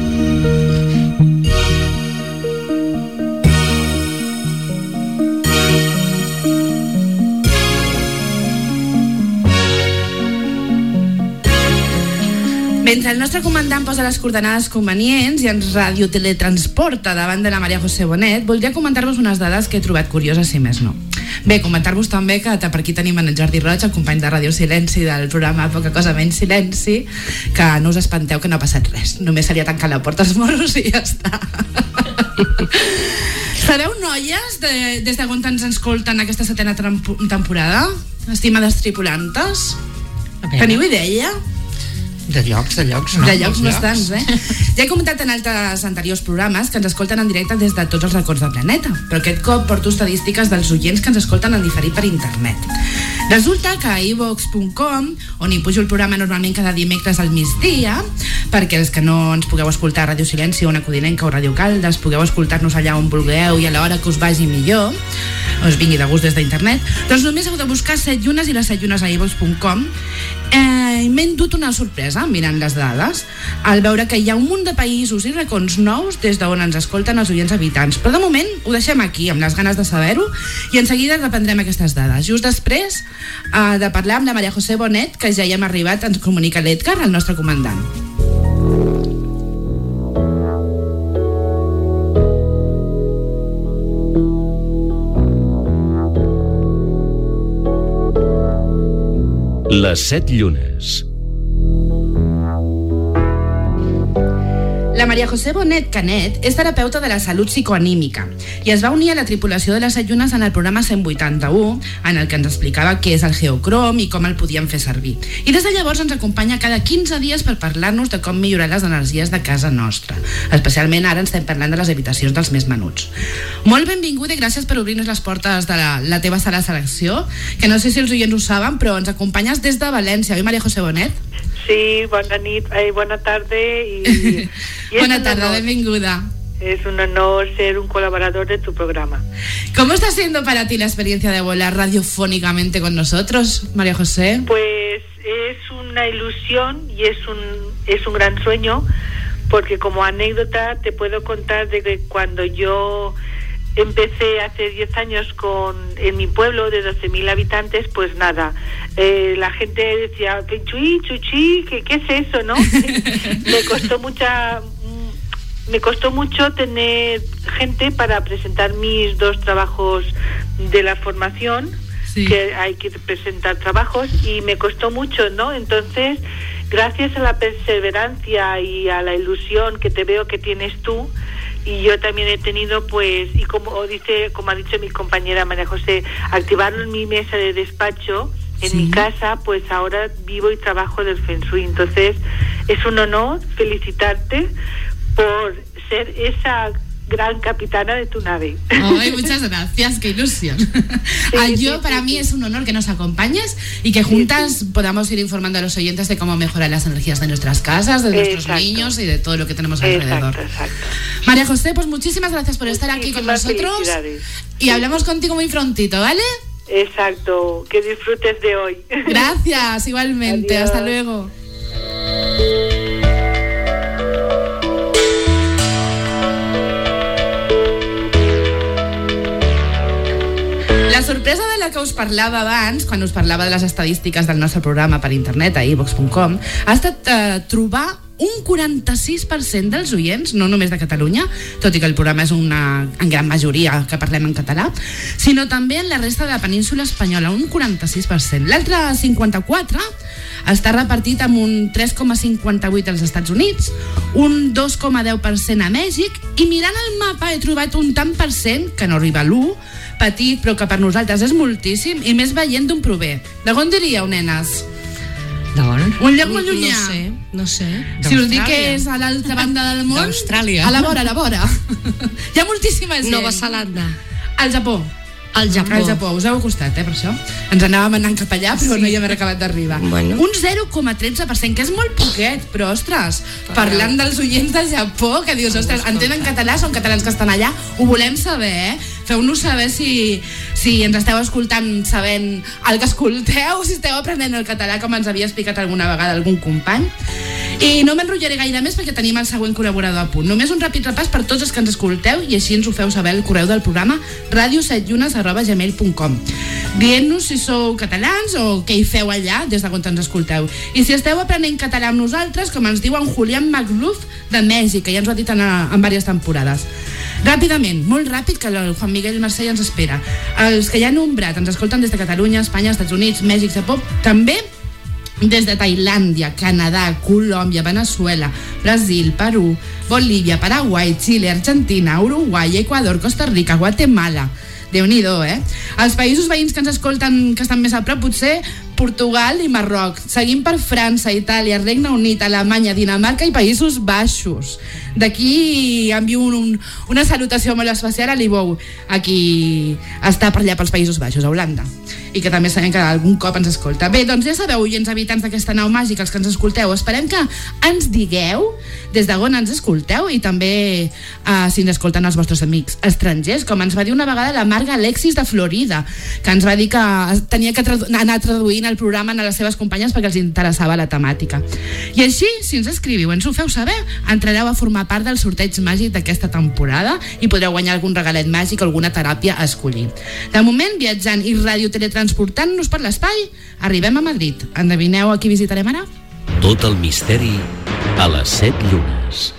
Mentre el nostre comandant posa les coordenades convenients i ens radioteletransporta davant de la María José Bonet, voldria comentar-vos unes dades que he trobat curioses, si més no. Bé, comentar-vos també que per aquí tenim en Jordi Roig, el company de Ràdio Silenci del programa Poca Cosa Menys Silenci, que no us espanteu que no ha passat res, només se li ha tancat la porta als morros i ja està. Sabeu, noies, de, des de on ens escolten aquesta setena trampo- temporada? Estimades tripulantes? Teniu idea? De llocs, de llocs, no? De llocs Dels bastants, eh? Ja he comentat en altres anteriors programes que ens escolten en directe des de tots els racons del planeta, però aquest cop porto estadístiques dels oients que ens escolten en diferit per internet. Resulta que a i vox punt com, on hi pujo el programa normalment cada dimecres al migdia, perquè els que no ens pugueu escoltar a Ràdio Silenci o una Codinenca o Ràdio Caldes, pugueu escoltar-nos allà on vulgueu i a l'hora que us vagi millor, us vingui de gust des d'internet, doncs només heu de buscar set llunes i les set llunes a i vox punt com Eh, m'he endut una sorpresa mirant les dades al veure que hi ha un munt de països i racons nous des d'on ens escolten els oients habitants, però de moment ho deixem aquí amb les ganes de saber-ho i en seguida reprendrem aquestes dades. Just després eh, de parlar amb la Maria José Bonet, que ja hi hem arribat, ens comunica l'Edgar, el nostre comandant. Les set llunes. La Maria José Bonet Canet és terapeuta de la salut psicoanímica i es va unir a la tripulació de les set llunes en el programa cent vuitanta-u, en el que ens explicava què és el geocrom i com el podíem fer servir. I des de llavors ens acompanya cada quinze dies per parlar-nos de com millorar les energies de casa nostra. Especialment ara ens estem parlant de les habitacions dels més menuts. Molt benvinguda i gràcies per obrir-nos les portes de la, la teva sala de selecció, que no sé si els oients ho saben, però ens acompanyes des de València, oi, Maria José Bonet? Sí, bona nit, eh, bona tarda y, y buena tarde, benvinguda. Es un honor ser un colaborador de tu programa. ¿Cómo está siendo para ti la experiencia de volar radiofónicamente con nosotros, María José? Pues es una ilusión y es un, es un gran sueño, porque como anécdota te puedo contar de que cuando yo empecé hace diez años con, en mi pueblo de doce mil habitantes, pues nada, eh, la gente decía, que chuy, chuchi, ¿qué, ¿qué es eso, no? me costó mucha, me costó mucho tener gente para presentar mis dos trabajos de la formación, sí. Que hay que presentar trabajos, y me costó mucho, ¿no? Entonces, gracias a la perseverancia y a la ilusión que te veo que tienes tú, y yo también he tenido, pues, y como dice, como ha dicho mi compañera María José, activarlo en mi mesa de despacho, en sí. mi casa, pues ahora vivo y trabajo del Feng Shui. Entonces, es un honor felicitarte por ser esa gran capitana de tu nave. Ay, muchas gracias, qué ilusión. Sí, Ay, yo, sí, para sí, mí sí. es un honor que nos acompañes y que juntas sí, sí. podamos ir informando a los oyentes de cómo mejorar las energías de nuestras casas, de nuestros exacto. niños y de todo lo que tenemos alrededor. Exacto, exacto. María José, pues muchísimas gracias por estar aquí con nosotros y sí. hablamos contigo muy prontito, ¿vale? Exacto, que disfrutes de hoy. Gracias, igualmente. Adiós. Hasta luego. La sorpresa de la que us parlava abans, quan us parlava de les estadístiques del nostre programa per internet a i vox punt com, ha estat eh, trobar un quaranta-sis per cent dels oients, no només de Catalunya, tot i que el programa és una en gran majoria que parlem en català, sinó també en la resta de la península espanyola, un quaranta-sis per cent. L'altre cinquanta-quatre per cent està repartit amb un tres coma cinquanta-vuit als Estats Units, un dos coma deu per cent a Mèxic, i mirant el mapa he trobat un tant per cent, que no arriba a l'u, petit, però que per nosaltres és moltíssim, i més veient d'on prové. De on diríeu, nenes? D'on? Un lloc molt llunyà. No sé, no sé. Si us dic que és a l'altra banda del món... D'Austràlia. A la vora, a la vora. Hi ha moltíssima gent. Nova Zelanda. Al Japó. Al Japó. Al Japó, us heu acostat, eh, per això. Ens anàvem anant cap allà, però sí. no hi hem acabat d'arribar. Bueno. Un zero coma tretze per cent, que és molt poquet, però, ostres, parlant dels oients del Japó, que dius, ostres, entenen català, són catalans que estan allà, ho volem saber, eh? Feu-nos saber si, si ens esteu escoltant sabent el que escolteu, si esteu aprenent el català, com ens havia explicat alguna vegada algun company. I no m'enrotllaré gaire més perquè tenim el següent col·laborador a punt. Només un ràpid repàs per tots els que ens escolteu i així ens ho feu saber al correu del programa radio set llunes arroba gmail punt com, dient-nos si sou catalans o què hi feu allà des de on ens escolteu. I si esteu aprenent català amb nosaltres, com ens diu en Julián Magluf de Mèxic, que ja ens ho ha dit en, en diverses temporades. Ràpidament, molt ràpid, que el Juan Miguel Marcell ens espera. Els que ja han nombrat ens escolten des de Catalunya, Espanya, Estats Units, Mèxic, Japó, també des de Tailàndia, Canadà, Colòmbia, Veneçuela, Brasil, Perú, Bolívia, Paraguai, Xile, Argentina, Uruguai, Equador, Costa Rica, Guatemala. Déu-n'hi-do, eh? Els països veïns que ens escolten, que estan més a prop, potser Portugal i Marroc. Seguim per França, Itàlia, Regne Unit, Alemanya, Dinamarca i Països Baixos. D'aquí envio un, un, una salutació molt especial a l'Ibou, a qui està per allà pels Països Baixos, a Holanda, i que també sabem que algun cop ens escolta. Bé, doncs ja sabeu, oients habitants d'aquesta nau màgica, els que ens escolteu, esperem que ens digueu des d'on ens escolteu i també uh, si ens escolten els vostres amics estrangers, com ens va dir una vegada la Marga Alexis de Florida, que ens va dir que tenia que tradu- anar traduint el programa a les seves companyes perquè els interessava la temàtica. I així, si ens escriviu, ens ho feu saber, entrareu a formar part del sorteig màgic d'aquesta temporada i podreu guanyar algun regalet màgic o alguna teràpia a escollir. De moment, viatjant i radioteletransportant-nos per l'espai, arribem a Madrid. Endevineu a qui visitarem ara? Tot el misteri a les set llunes.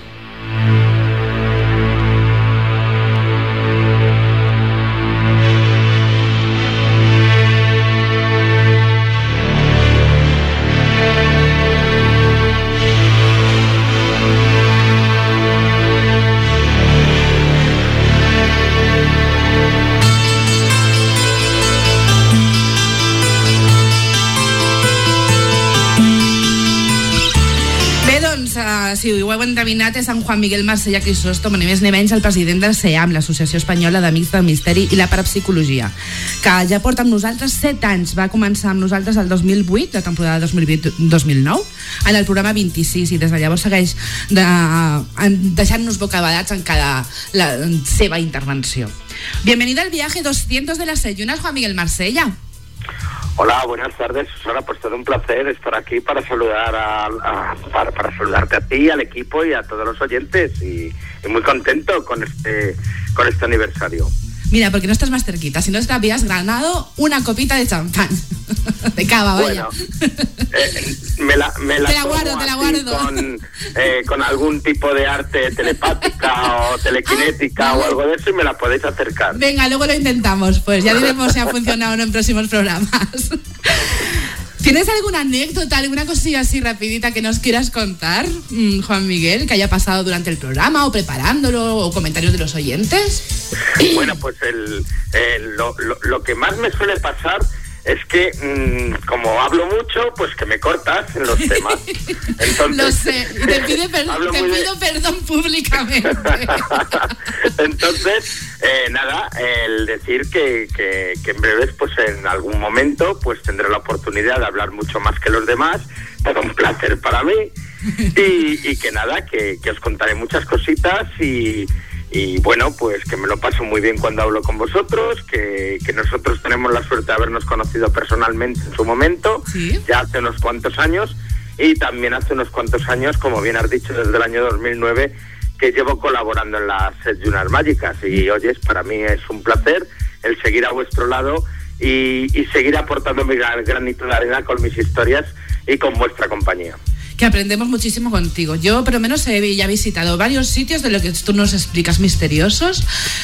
Si ho heu endevinat, és en Juan Miguel Marsella Crisòstom, ni més ni menys el president del C E A M, l'Associació Espanyola d'Amics del Misteri i la Parapsicologia, que ja porta amb nosaltres set anys. Va començar amb nosaltres el dos mil vuit, la temporada dos mil vuit dos mil nou, en el programa vint-i-sis, i des de llavors segueix de, deixant-nos bocabadats en cada la, en seva intervenció. Bienvenido al viaje doscientos de las Seyunas, Juan Miguel Marsella. Hola, buenas tardes, Susana. Pues todo un placer estar aquí para saludar a, a para, para saludarte a ti, al equipo y a todos los oyentes, y, y muy contento con este con este aniversario. Mira, porque no estás más cerquita, si no te habías ganado una copita de champán. De cava, vaya. Bueno, eh, me la, me la te la guardo, te la guardo. Con, eh, con algún tipo de arte telepática o telequinética ah, vale. o algo de eso, y me la podéis acercar. Venga, luego lo intentamos, pues ya diremos si ha funcionado o no en próximos programas. ¿Tienes alguna anécdota, alguna cosilla así rapidita que nos quieras contar, Juan Miguel, que haya pasado durante el programa o preparándolo, o comentarios de los oyentes? Bueno, pues el, el, lo, lo, lo que más me suele pasar es que, mmm, como hablo mucho, pues que me cortas en los temas. Entonces, lo sé, te, pide per te pido de... perdón públicamente. Entonces, eh, nada, el decir que, que, que en breves, pues en algún momento, pues tendré la oportunidad de hablar mucho más que los demás. Todo un placer para mí. Y, y que nada, que, que os contaré muchas cositas y... Y bueno, pues que me lo paso muy bien cuando hablo con vosotros, que, que nosotros tenemos la suerte de habernos conocido personalmente en su momento, ¿sí? Ya hace unos cuantos años, y también hace unos cuantos años, como bien has dicho, desde el año dos mil nueve, que llevo colaborando en las Set Llunas Mágicas. Y oyes, para mí es un placer el seguir a vuestro lado y, y seguir aportando mi granito de arena con mis historias y con vuestra compañía. Que aprendemos muchísimo contigo. Yo por lo menos he ya visitado varios sitios de lo que tú nos explicas misteriosos.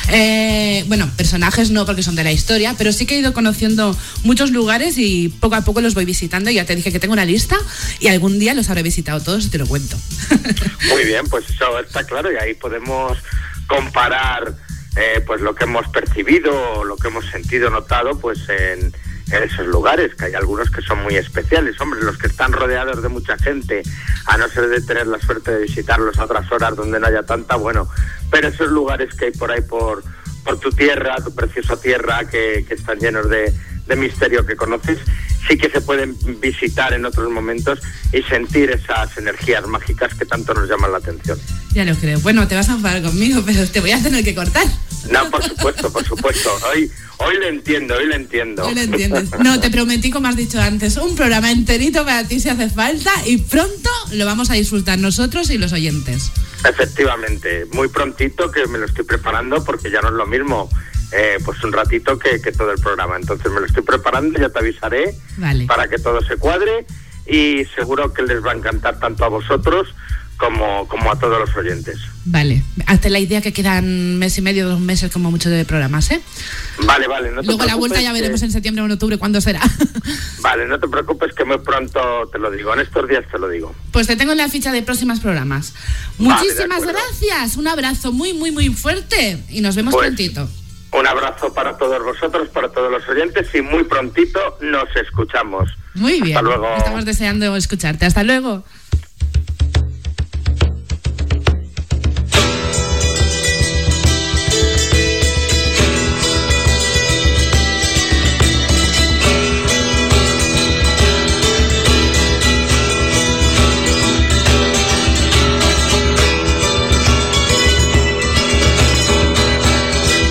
Eh, bueno, personajes no, porque son de la historia, pero sí que he ido conociendo muchos lugares y poco a poco los voy visitando. Ya te dije que tengo una lista y algún día los habré visitado todos y te lo cuento. Muy bien, pues eso está claro, y ahí podemos comparar eh, pues lo que hemos percibido, lo que hemos sentido, notado, pues en... en esos lugares, que hay algunos que son muy especiales. Hombre, los que están rodeados de mucha gente, a no ser de tener la suerte de visitarlos a otras horas donde no haya tanta, bueno, pero esos lugares que hay por ahí por, por tu tierra, tu preciosa tierra, que, que están llenos de, de misterio que conoces, sí que se pueden visitar en otros momentos y sentir esas energías mágicas que tanto nos llaman la atención. Ya lo creo. Bueno, te vas a enfadar conmigo, pero te voy a tener que cortar. No, por supuesto, por supuesto. Hoy, hoy lo entiendo, hoy lo entiendo. Hoy lo entiendes. No, te prometí, como has dicho antes, un programa enterito para ti si hace falta, y pronto lo vamos a disfrutar nosotros y los oyentes. Efectivamente, muy prontito, que me lo estoy preparando, porque ya no es lo mismo eh, pues un ratito que, que todo el programa. Entonces me lo estoy preparando, ya te avisaré, vale, para que todo se cuadre, y seguro que les va a encantar tanto a vosotros como, como a todos los oyentes. Vale, hazte la idea que quedan mes y medio, dos meses como mucho de programas, ¿eh? Vale, vale. No te Luego la vuelta ya veremos que... en septiembre o en octubre cuándo será. Vale, no te preocupes, que muy pronto te lo digo, en estos días te lo digo. Pues te tengo en la ficha de próximos programas. Vale, muchísimas gracias, un abrazo muy, muy, muy fuerte y nos vemos pues, prontito. Un abrazo para todos vosotros, para todos los oyentes, y muy prontito nos escuchamos. Muy bien, hasta luego. Estamos deseando escucharte, hasta luego.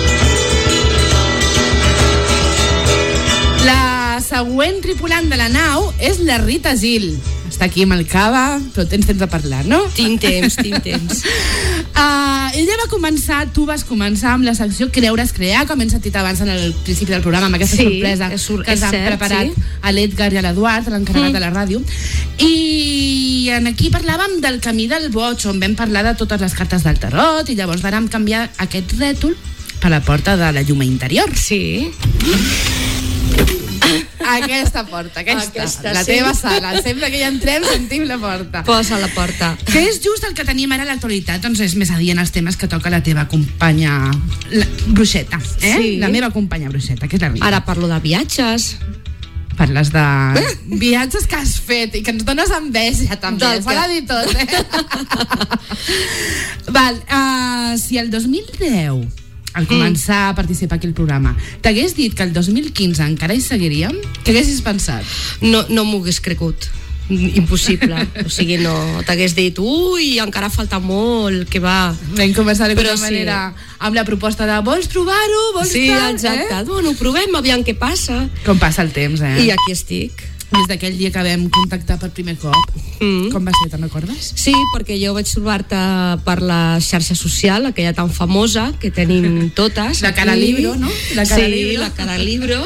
següent tripulant de la nau és la Rita Gil. Està aquí amb el cava, però tens temps de parlar, no? Tinc temps, tinc temps. Uh, ella va començar, tu vas començar amb la secció Creure's Crear, com hem sentit abans en el principi del programa, amb aquesta sí, sorpresa és, sur- que ens han cert, preparat sí. a l'Edgar i a l'Eduard, l'encarregat Mm. de la ràdio. I en aquí parlàvem del camí del boig, on vam parlar de totes les cartes del tarot, i llavors vàrem canviar aquest rètol per la porta de la llum interior. Sí. Aquesta porta, aquesta, Aquesta, la sí. teva sala. Sempre que hi entrem sentim la porta. Posa la porta. Que és just el que tenim ara a l'actualitat, doncs és més adient els temes que toca la teva companya la Bruixeta, eh? Sí. La meva companya Bruixeta, que és la Rita. Ara parlo de viatges. Parles de viatges que has fet i que ens dones enveja també, Del s'ha de dir tot, eh? Val, uh, si el dos mil deu al començar a participar aquí al programa t'hagués dit que el dos mil quinze encara hi seguiríem, què haguessis pensat? No, no m'ho hagués cregut. Impossible. O sigui, no t'hagués dit, ui, encara falta molt, que va. Vam començar d'alguna Però sí. manera amb la proposta de vols provar-ho, vols Sí, tal, exacte. eh? Bueno, ho provem, aviam què passa. Com passa el temps, eh? I aquí estic. Des d'aquell dia que vam contactar per primer cop. Mm. Com va ser, te'n recordes? Sí, perquè jo vaig trobar-te per la xarxa social, aquella tan famosa que tenim totes. La cara aquí. libro, no? La cara sí, libro. la cara libro.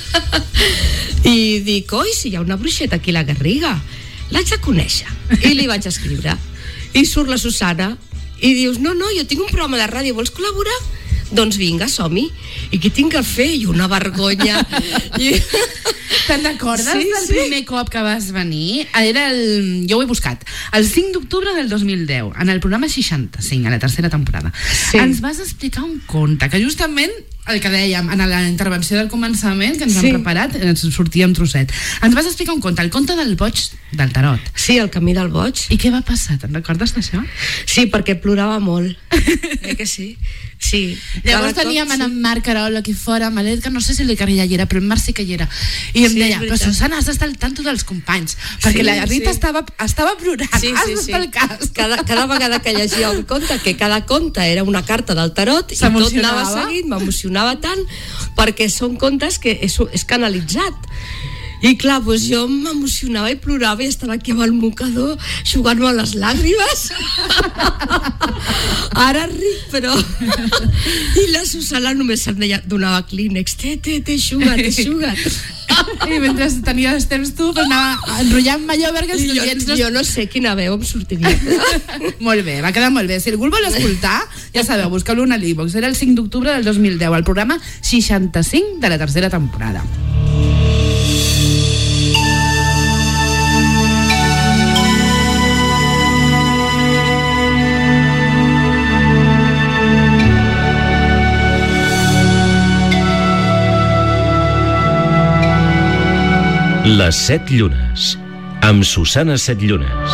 I dic, oi, si hi ha una bruixeta aquí a la Garriga, l'haig de conèixer. I li vaig escriure. I surt la Susana i dius, no, no, jo tinc un programa de ràdio, vols col·laborar? Doncs vinga, som-hi. I què tinc a fer? I una vergonya. I... Te'n recordes Sí, del sí. primer cop que vas venir? Era el... Jo ho he buscat. El cinc d'octubre del dos mil deu, en el programa seixanta-cinc, a la tercera temporada. Sí. Ens vas explicar un conte, que justament el que dèiem en la intervenció del començament, que ens Sí. hem preparat, ens sortia un trosset. Ens vas explicar un conte, el conte del boig del tarot. Sí, el camí del boig. I què va passar? Te'n recordes d'això? Sí, perquè plorava molt. Eh que sí? Sí. Llavors Cada cop, teníem sí. en Marc Carol aquí fora, amb l'Edgar, no sé si l'Edgar ja hi era, però en Marc sí que hi era. I em Sí, deia, és però veritat. Susana, has d'estar al tanto dels companys, perquè Sí, la Rita sí. estava, estava plorant, Sí, has sí, sí. d'estar al cas. Cada, cada vegada que llegia un conte, que cada conte era una carta del tarot, i tot S'emocionava. anava seguint, m'emocionava tant, perquè són contes que és, és canalitzat. I clar, doncs jo m'emocionava i plorava i estava aquí amb el mocador jugant-me les làgrimes. Ara ric, però... I la Susana només em deia, donava clínex, té, té, té, xuga't, xuga't. I mentre tenies temps tu, pues anava enrotllant-me allò perquè els I jo, clients no... jo no sé quina veu em sortiria. Molt bé, va quedar molt bé. Si algú el vol escoltar, ja sabeu, busqueu-lo a l'e-box. Era el cinc d'octubre del dos mil deu, el programa seixanta-cinc de la tercera temporada. Les set llunes, amb Susana Setlunes.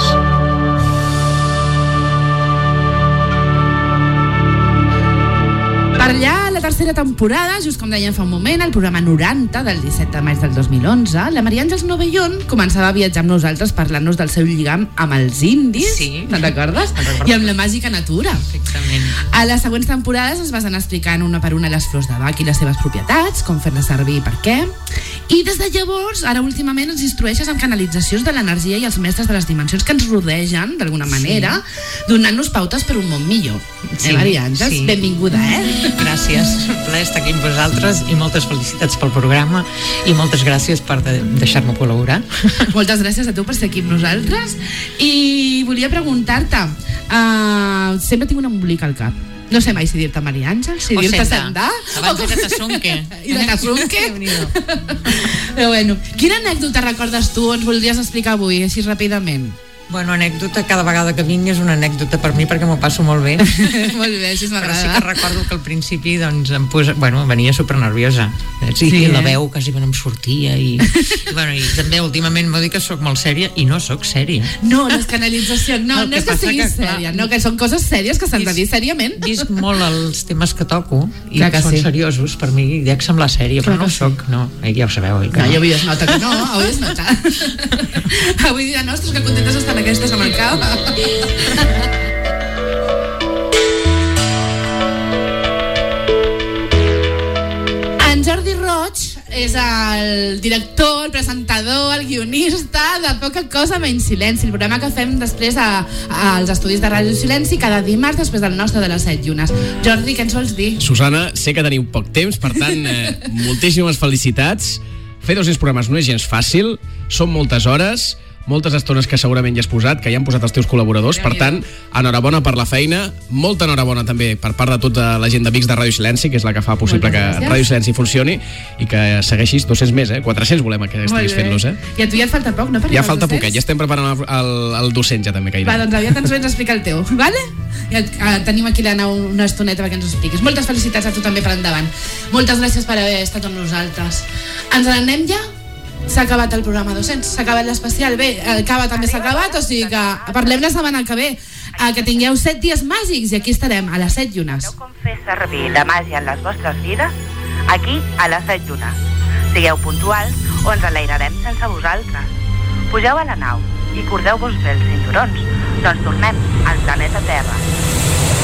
Per allà, a la tercera temporada, just com dèiem fa un moment, el programa noranta del disset de maig del dos mil onze, la Maria Àngels Novellón començava a viatjar amb nosaltres parlant-nos del seu lligam amb els indis, Sí. te'n recordes? I amb la màgica natura. Exactament. A les següents temporades es vas anar explicant una per una les flors de Bach i les seves propietats, com fer-les servir i per què. I des de llavors, ara últimament ens instrueixes en canalitzacions de l'energia i els mestres de les dimensions que ens rodegen, d'alguna manera, donant-nos pautes per un món millor. Sí, eh, Maria Àngels? sí. Benvinguda, eh? Gràcies, un plaer estar aquí amb vosaltres i moltes felicitats pel programa i moltes gràcies per de deixar-me col·laborar. Moltes gràcies a tu per ser aquí amb nosaltres. I volia preguntar-te, uh, sempre tinc un embolic al cap. No sé mai si dir-te Maria Àngels, si O dir-te Senda. Senda. Abans era Tassunke. I de Tassunke. Déu-n'hi-do. Però bueno, quina anècdota recordes tu o ens voldries explicar avui, així ràpidament? Bueno, anècdota, cada vegada que vingui és una anècdota per mi perquè m'ho passo molt bé. Molt bé, així Però sí m'agrada. que recordo que al principi doncs, em posa, bueno, venia supernerviosa. Sí, Sí, sí, la eh? veu quasi no em sortia i, i, bueno, i també últimament m'ho dic que sóc molt sèria i no sóc sèria. No, les canalitzacions, no, El no que és que passa siguis que, clar, sèria, no, que són coses sèries que s'han de dir sèriament. Visc molt els temes que toco i Clar que són sí. seriosos, per mi dec semblar sèria, però Clar no que soc, no, eh, ja ho sabeu, oi que No, no? jo avui es nota que no, avui es nota. Avui dirà, ostres, que contentes estan aquestes amb el cap. En Jordi Roig és el director, el presentador, el guionista de Poca cosa menys silenci, el programa que fem després a, als estudis de Ràdio Silenci cada dimarts després del nostre de les set llunes. Jordi, què ens vols dir? Susana, sé que teniu poc temps, per tant, eh, moltíssimes felicitats. Fer dos-cents programes no és gens fàcil, són moltes hores, moltes estones que segurament ja has posat, que ja han posat els teus col·laboradors, per tant, enhorabona per la feina, molta enhorabona també per part de tota la gent d'Amics de Ràdio Silenci, que és la que fa possible que Ràdio Silenci funcioni i que segueixis dos-cents més, eh? quatre-cents volem que estiguis fent-los, eh? I a tu ja et falta poc, no? Ja falta poquet, ja estem preparant el, el, el dos-cents ja també, que va, doncs aviat ens vens a explicar el teu, vale? Ja uh, tenim aquí l'Anna una estoneta perquè ens ho expliquis. Moltes felicitats a tu també per endavant. Moltes gràcies per haver estat amb nosaltres. Ens n'anem ja? S'ha acabat el programa dos-cents, s'ha acabat l'especial. Bé, el Cava també s'ha acabat, o sigui que parlem la setmana que ve. Que tingueu set dies màgics i aquí estarem, a les set llunes. Com fer servir la màgia en les vostres vides? Aquí, a les set llunes. Sigueu puntuals o ens alegrarem sense vosaltres. Pugeu a la nau i cordeu-vos bé els cinturons. Doncs tornem al planeta Terra.